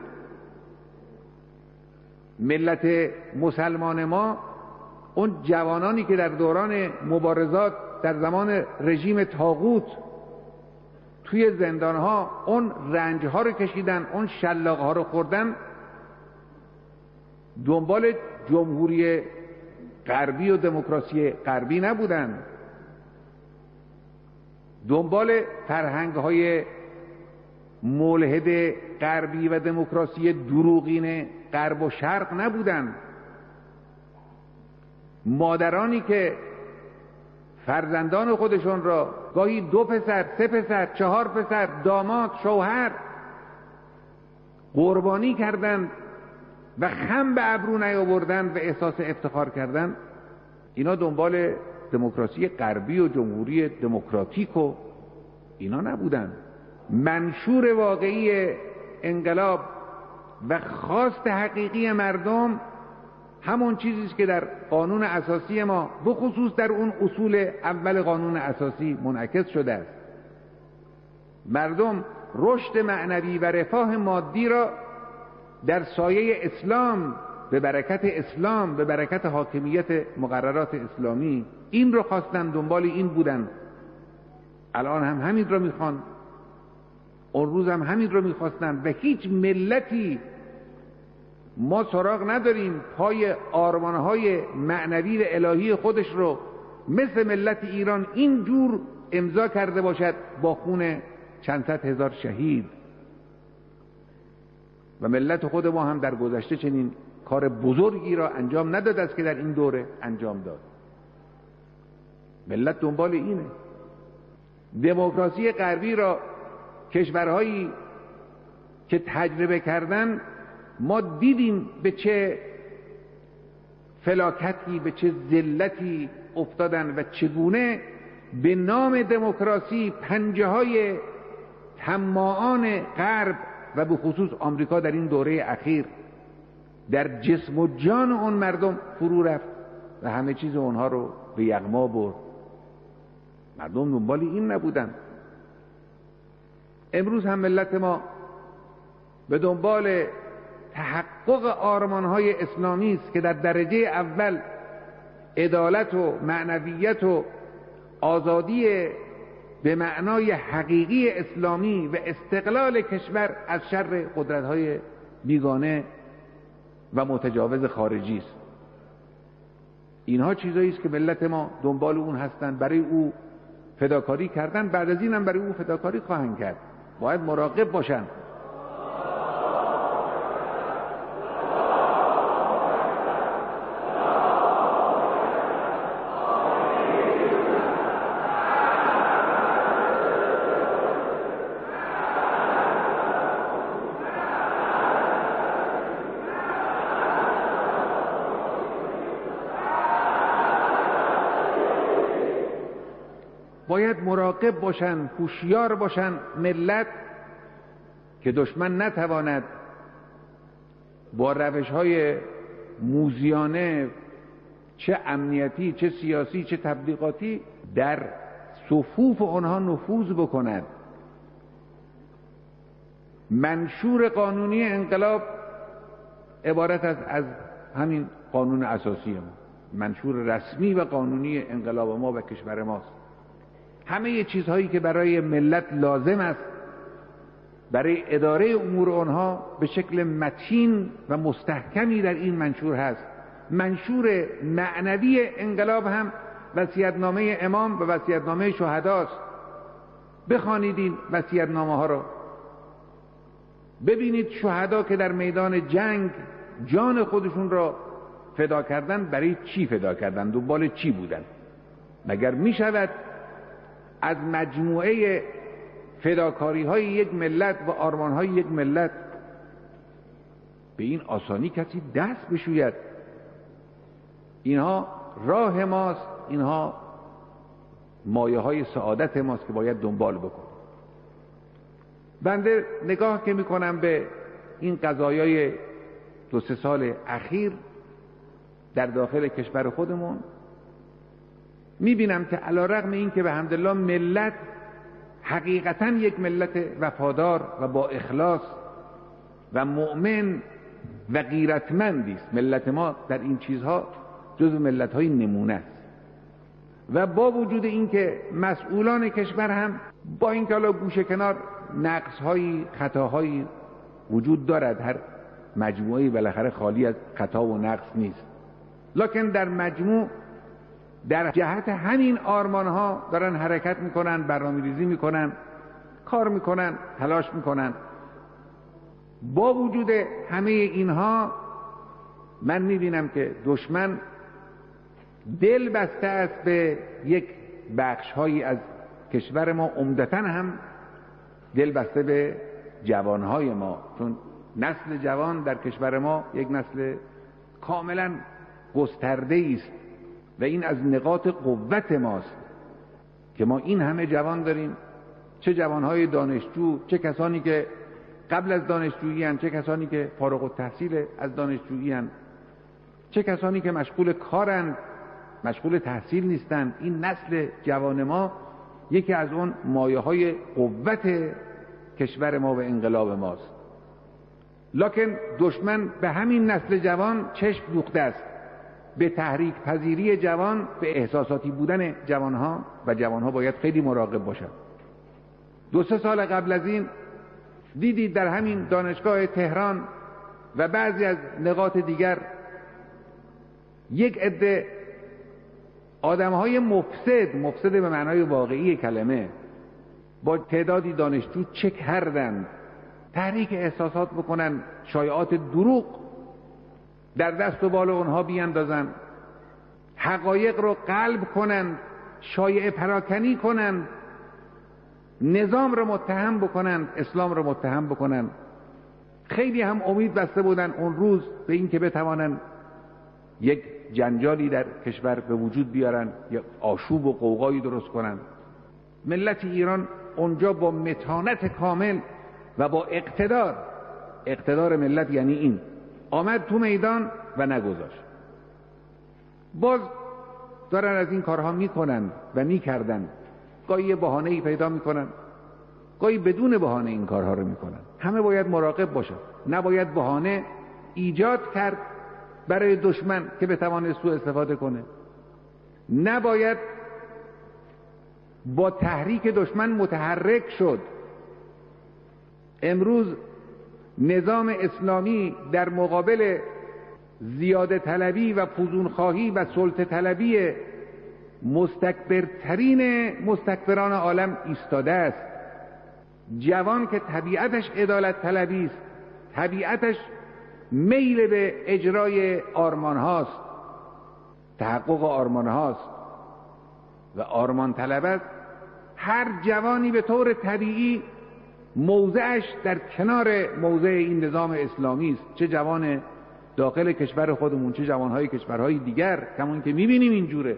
ملت مسلمان ما، اون جوانانی که در دوران مبارزات در زمان رژیم طاغوت توی زندانها اون رنجها رو کشیدن، اون شلاقها رو خوردن، دنبال جمهوری غربی و دموکراسی غربی نبودن، دنبال فرهنگ‌های ملحد غربی و دموکراسی دروغین غرب و شرق نبودن. مادرانی که فرزندان خودشون را گاهی دو پسر، سه پسر، چهار پسر، داماد، شوهر قربانی کردند و خم به ابرو نیاوردند و احساس افتخار کردند، اینا دنبال دموکراسی غربی و جمهوری دموکراتیک و اینا نبودن. منشور واقعی انقلاب و خواست حقیقی مردم همون چیزی است که در قانون اساسی ما، بخصوص در اون اصول اول قانون اساسی منعکس شده است. مردم رشد معنوی و رفاه مادی را در سایه اسلام، به برکت اسلام، به برکت حاکمیت مقررات اسلامی، این رو خواستن، دنبال این بودن. الان هم همین رو میخوان، اون روز هم همین رو میخواستن. و هیچ ملتی ما سراغ نداریم پای آرمانهای معنوی و الهی خودش رو مثل ملت ایران اینجور امضا کرده باشد با خون چند صد هزار شهید. و ملت خود ما هم در گذشته چنین کار بزرگی را انجام نداده است که در این دوره انجام داد. ملت دنبال اینه. دموکراسی غربی را کشورهایی که تجربه کردن، ما دیدیم به چه فلاکتی، به چه ذلتی افتادن و چگونه به نام دموکراسی پنجه های طماعان غرب و به خصوص آمریکا در این دوره اخیر در جسم و جان اون مردم فرو رفت و همه چیز اونها رو به یغما برد. مردم دنبال این نبودن. امروز هم ملت ما به دنبال تحقق آرمانهای اسلامی است که در درجه اول عدالت و معنویت و آزادی به معنای حقیقی اسلامی و استقلال کشور از شر قدرت‌های بیگانه و متجاوز خارجی است. اینها چیزایی است که ملت ما دنبال اون هستند، برای او فداکاری کردن، بعد از این هم برای او فداکاری خواهند کرد. باید مراقب باشند. باید مراقب باشن، هوشیار باشن ملت، که دشمن نتواند با روش‌های موذیانه، چه امنیتی، چه سیاسی، چه تبلیغاتی، در صفوف آنها نفوذ بکند. منشور قانونی انقلاب عبارت است از همین قانون اساسی ما، منشور رسمی و قانونی انقلاب ما و کشور ماست. همه چیزهایی که برای ملت لازم است برای اداره امور آنها به شکل متین و مستحکمی در این منشور هست. منشور معنوی انقلاب هم وصیت‌نامه امام و وصیت‌نامه شهداست. بخوانید این وصیت‌نامه ها رو، ببینید شهدا که در میدان جنگ جان خودشون را فدا کردن، برای چی فدا کردن، دنبال چی بودن. مگر می شود از مجموعه فداکاری های یک ملت و آرمان های یک ملت به این آسانی کسی دست بشوید؟ اینها راه ماست، اینها مایه های سعادت ماست که باید دنبال بکنیم. بنده نگاه که میکنم به این قضایای دو سه سال اخیر در داخل کشور خودمون، میبینم که علیرغم این که به حمدالله ملت حقیقتا یک ملت وفادار و با اخلاص و مؤمن و غیرتمندی است، ملت ما در این چیزها جزو ملت‌های نمونه است، و با وجود این که مسئولان کشور هم با این که حالا گوشه کنار نقص‌هایی خطاهایی وجود دارد، هر مجموعه‌ای بالاخره خالی از خطا و نقص نیست، لکن در مجموع در جهت همین آرمان‌ها دارن حرکت میکنن، برنامه‌ریزی میکنن، کار میکنن، تلاش میکنن. با وجود همه اینها من میبینم که دشمن دل بسته است به یک بخش‌هایی از کشور ما، عمدتاً هم دل بسته به جوانهای ما، چون نسل جوان در کشور ما یک نسل کاملا گسترده است و این از نقاط قوت ماست که ما این همه جوان داریم، چه جوانهای دانشجو، چه کسانی که قبل از دانشجویی هستند، چه کسانی که فارغ التحصیل از دانشجویی هستند، چه کسانی که مشغول کارند، مشغول تحصیل نیستند. این نسل جوان ما یکی از اون مایه‌های قوت کشور ما و انقلاب ماست، لکن دشمن به همین نسل جوان چشم دوخته است، به تحریک پذیری جوان، به احساساتی بودن جوانها، و جوانها باید خیلی مراقب باشند. دو سه سال قبل از این دیدید در همین دانشگاه تهران و بعضی از نقاط دیگر یک عده آدمهای مفسد، مفسد به معنای واقعی کلمه، با تعدادی دانشجو چه کردند؟ تحریک احساسات بکنن، شایعات دروغ در دست و بال اونها بیاندازن، حقایق رو قلب کنن، شایعه پراکنی کنن، نظام رو متهم بکنن، اسلام رو متهم بکنن. خیلی هم امید بسته بودن اون روز به این که بتوانن یک جنجالی در کشور به وجود بیارن یا آشوب و قوقایی درست کنن. ملت ایران اونجا با متانت کامل و با اقتدار، اقتدار ملت یعنی این، آمد تو میدان و نگذاشت. باز دارن از این کارها میکنن و میکردن، گاهی یه بهانه‌ای پیدا میکنن، گاهی بدون بهانه این کارها رو میکنن. همه باید مراقب باشن، نباید بهانه ایجاد کرد برای دشمن که بتوانه سوء استفاده کنه، نباید با تحریک دشمن متحرک شد. امروز نظام اسلامی در مقابل زیاده طلبی و فزونخواهی و سلطه طلبی مستکبرترین مستکبران عالم ایستاده است. جوان که طبیعتش عدالت طلبی است، طبیعتش میل به اجرای آرمان هاست، تحقق آرمان هاست و آرمان طلب است، هر جوانی به طور طبیعی موضعش در کنار موضع این نظام اسلامی است، چه جوان داخل کشور خودمون، چه جوانهای کشورهای دیگر. کمون که میبینیم اینجوره.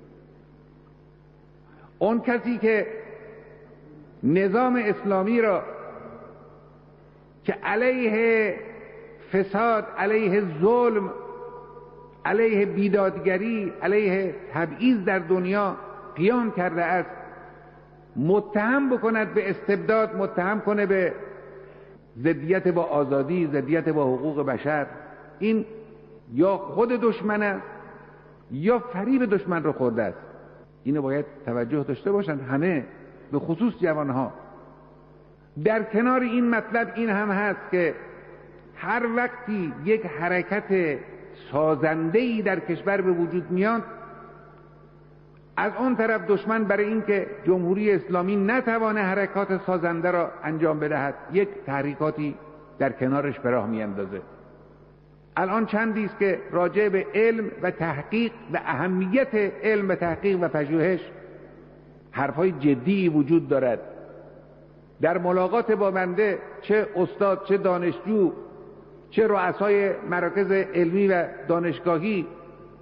اون کسی که نظام اسلامی را که علیه فساد، علیه ظلم، علیه بیدادگری، علیه تبعیض در دنیا قیام کرده است، متهم بکند به استبداد، متهم کنه به ضدیت با آزادی، ضدیت با حقوق بشر، این یا خود دشمن است یا فریب دشمن رو خورده است. اینو باید توجه داشته باشند همه، به خصوص جوانها. در کنار این مطلب این هم هست که هر وقتی یک حرکت سازنده‌ای در کشور به وجود میاد، از اون طرف دشمن برای اینکه جمهوری اسلامی نتوانه حرکات سازنده را انجام بدهد، یک تحریکاتی در کنارش به راه میاندازه. الان چندی است که راجع به علم و تحقیق و اهمیت علم و تحقیق و پژوهش حرفای جدی وجود دارد. در ملاقات با بنده چه استاد، چه دانشجو، چه رؤسای مراکز علمی و دانشگاهی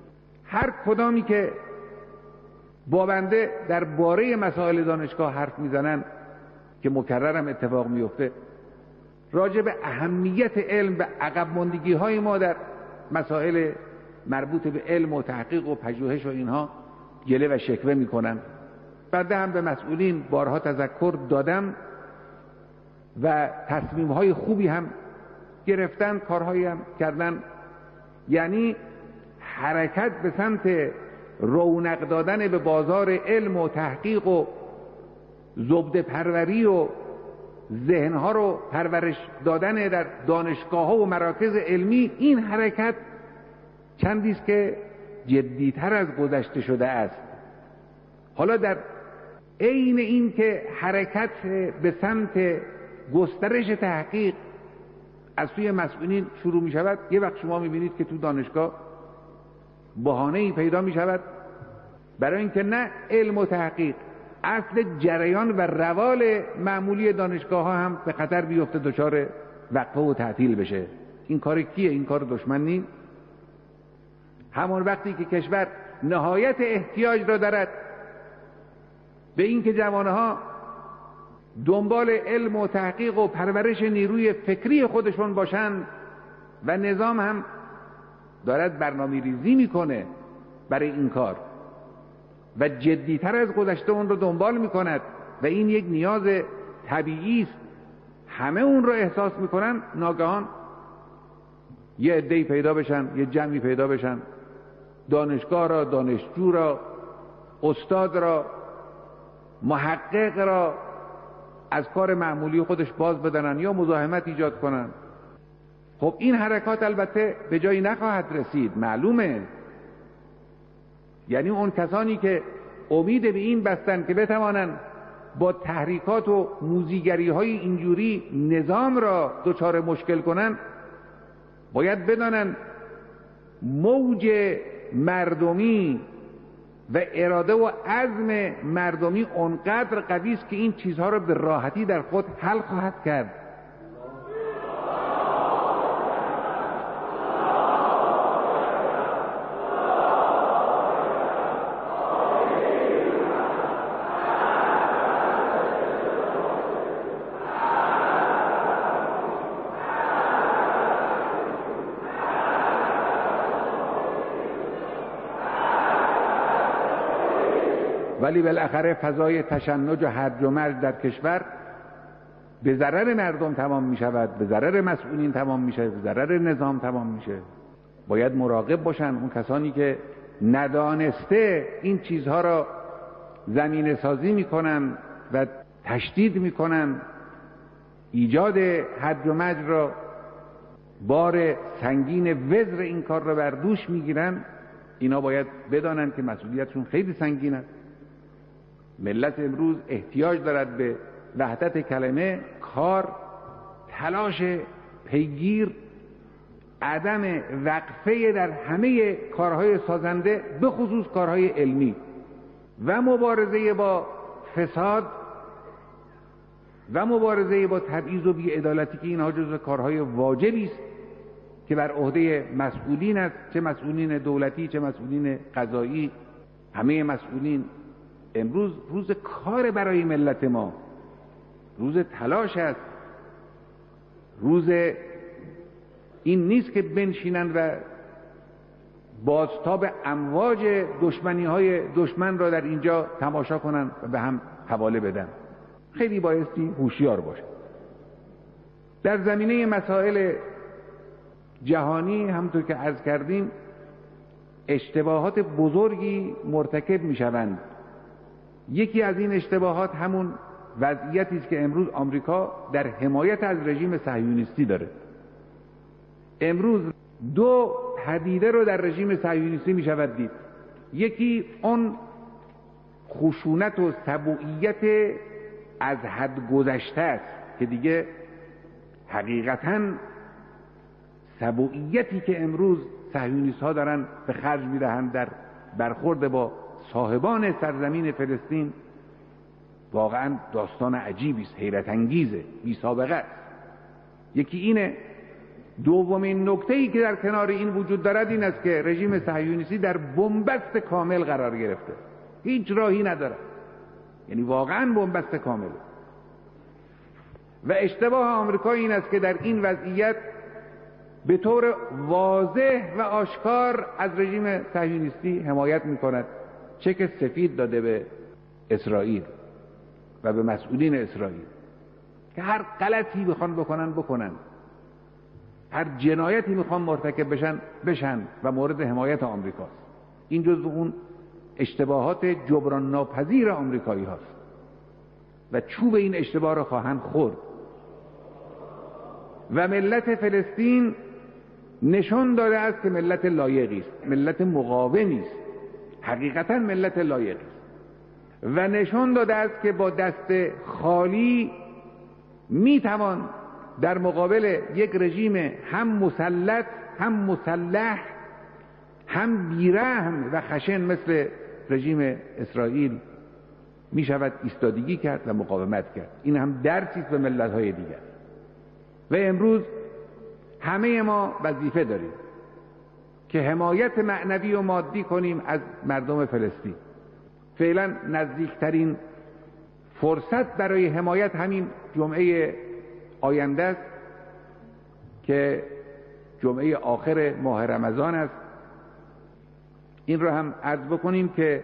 هر کدامی که با بنده در باره مسائل دانشگاه حرف میزنن که مکررم اتفاق میفته، راجع به اهمیت علم و عقب ماندگی های ما در مسائل مربوط به علم و تحقیق و پژوهش و اینها گله و شکوه میکنن. بعد هم به مسئولین بارها تذکر دادم و تصمیم های خوبی هم گرفتن، کارهایی هم کردن. یعنی حرکت به سمت رونق دادن به بازار علم و تحقیق و زبده پروری و ذهنها رو پرورش دادن در دانشگاه ها و مراکز علمی، این حرکت چندی است که جدیتر از گذشته شده است. حالا در عین این که حرکت به سمت گسترش تحقیق از سوی مسئولین شروع می شود، یه وقت شما می بینید که تو دانشگاه بهانه‌ای پیدا می شود برای اینکه نه علم و تحقیق، اصل جریان و روال معمولی دانشگاه ها هم به خطر بیفته، دچار وقفه و تعطیل بشه. این کار کیه؟ این کار دشمن نیست؟ همون وقتی که کشور نهایت احتیاج را دارد به این که جوانها دنبال علم و تحقیق و پرورش نیروی فکری خودشون باشند و نظام هم دارد برنامه ریزی میکنه برای این کار و جدیتر از گذشته اون رو دنبال میکند و این یک نیاز طبیعی است، همه اون رو احساس میکنن، ناگهان یه عده‌ای پیدا بشن، یه جمعی پیدا بشن، دانشگاه را، دانشجو را، استاد را، محقق را از کار معمولی خودش باز بدنن یا مزاحمت ایجاد کنن. خب این حرکات البته به جایی نخواهد رسید، معلومه. یعنی اون کسانی که امید به این بستن که بتوانن با تحریکات و موزیگری های اینجوری نظام را دچار مشکل کنن، باید بدانن موج مردمی و اراده و عزم مردمی اونقدر قوی است که این چیزها را به راحتی در خود حل خواهد کرد. ولی بالاخره فضای تشنج و هرج و مرج در کشور به ضرر مردم تمام می شود، به ضرر مسئولین تمام می شود، به ضرر نظام تمام می شود. باید مراقب باشن اون کسانی که ندانسته این چیزها را زمینه سازی می کنن و تشدید می کنن، ایجاد هرج و مرج را، بار سنگین وزر این کار را بر دوش می گیرن. اینا باید بدانن که مسئولیتشون خیلی سنگین است. ملت امروز احتیاج دارد به وحدت کلمه، کار، تلاش پیگیر، عدم وقفه در همه کارهای سازنده، به خصوص کارهای علمی، و مبارزه با فساد و مبارزه با تبعیض و بی‌عدالتی که اینها جزو کارهای واجبی است که بر عهده مسئولین است، چه مسئولین دولتی چه مسئولین قضایی. همه مسئولین امروز روز کار برای ملت ما، روز تلاش است، روز این نیست که بنشینن و بازتاب امواج دشمنی های دشمن را در اینجا تماشا کنن و به هم حواله بدن. خیلی بایستی هوشیار باشه. در زمینه مسائل جهانی همونطور که عرض کردیم اشتباهات بزرگی مرتکب می شوند. یکی از این اشتباهات همون وضعیتی است که امروز آمریکا در حمایت از رژیم صهیونیستی داره. امروز دو پدیده رو در رژیم صهیونیستی می شود دید. یکی اون خشونت و سبوعیت از حد گذشته است که دیگه حقیقتاً سبوعیتی که امروز صهیونیست ها دارن به خرج می دهند در برخورد با صاحبان سرزمین فلسطین واقعا داستان عجیبی است، حیرت انگیزه، بی سابقه است. یکی اینه دومین نکته‌ای که در کنار این وجود دارد این است که رژیم صهیونیستی در بنبست کامل قرار گرفته، هیچ راهی نداره، یعنی واقعا بنبست کامل. و اشتباه آمریکا این است که در این وضعیت به طور واضح و آشکار از رژیم صهیونیستی حمایت می‌کند، چک سفید داده به اسرائیل و به مسئولین اسرائیل که هر غلطی بخوان بکنن بکنن، هر جنایتی میخوان مرتکب بشن بشن و مورد حمایت آمریکاست. این جزو اون اشتباهات جبران ناپذیر آمریکایی هاست و چوب این اشتباه را خواهند خورد. و ملت فلسطین نشان داده است که ملت لایقی است، ملت مقاومی است، حقیقتا ملت لایقی است و نشان داده است که با دست خالی میتوان در مقابل یک رژیم هم مسلط هم مسلح هم بیرحم و خشن مثل رژیم اسرائیل می شود ایستادگی کرد و مقاومت کرد. این هم درسی است به ملت‌های دیگر. و امروز همه ما وظیفه داریم که حمایت معنوی و مادی کنیم از مردم فلسطین. فعلا نزدیکترین فرصت برای حمایت همین جمعه آینده است که جمعه آخر ماه رمضان است. این را هم عرض بکنیم که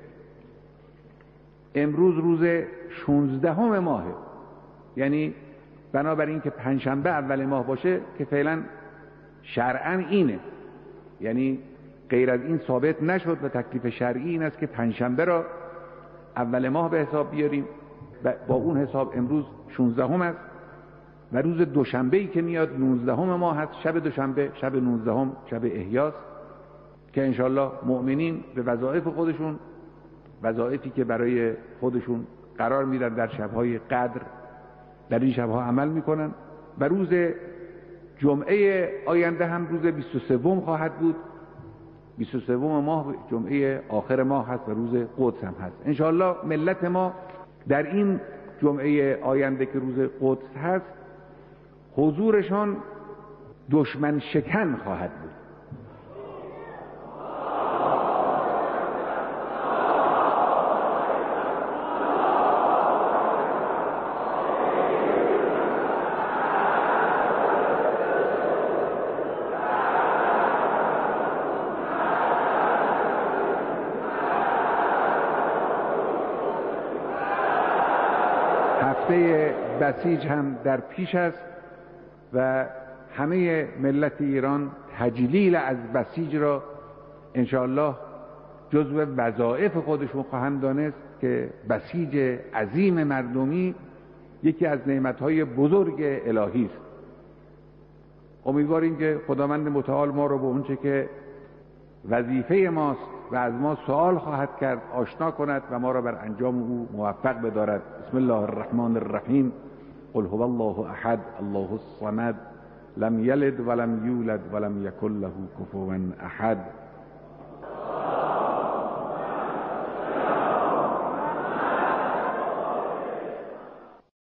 امروز روز شانزدهم ماهه، یعنی بنابراین که پنجشنبه اول ماه باشه که فعلا شرعاً اینه، یعنی غیر از این ثابت نشد و تکلیف شرعی این است که پنجشنبه را اول ماه به حساب بیاریم و با اون حساب امروز شانزدهم است و روز دوشنبه‌ای که میاد نوزدهم ماه هست، شب دوشنبه شب نوزدهم شب احیاست که انشالله مؤمنین به وظایف خودشون، وظایفی که برای خودشون قرار میدن در شبهای قدر، در این شبها عمل میکنن و روز جمعه آینده هم روز بیست و سوم خواهد بود. بیست و سوم ماه جمعه آخر ماه هست و روز قدس هم هست. انشالله ملت ما در این جمعه آینده که روز قدس هست حضورشان دشمن شکن خواهد بود. هفته بسیج هم در پیش است و همه ملت ایران تجلیل از بسیج را انشاءالله جزو وظایف خودشون خواهند دانست که بسیج عظیم مردمی یکی از نعمتهای بزرگ الهی است. امیدواریم که خداوند متعال ما رو به اونچه که وظیفه ماست و از ما سوال خواهد کرد آشنا کند و ما را بر انجام او موفق بدارد. بسم الله الرحمن الرحیم. قل هو الله احد الله الصمد لم یلد ولم یولد ولم یکن له کفوا احد.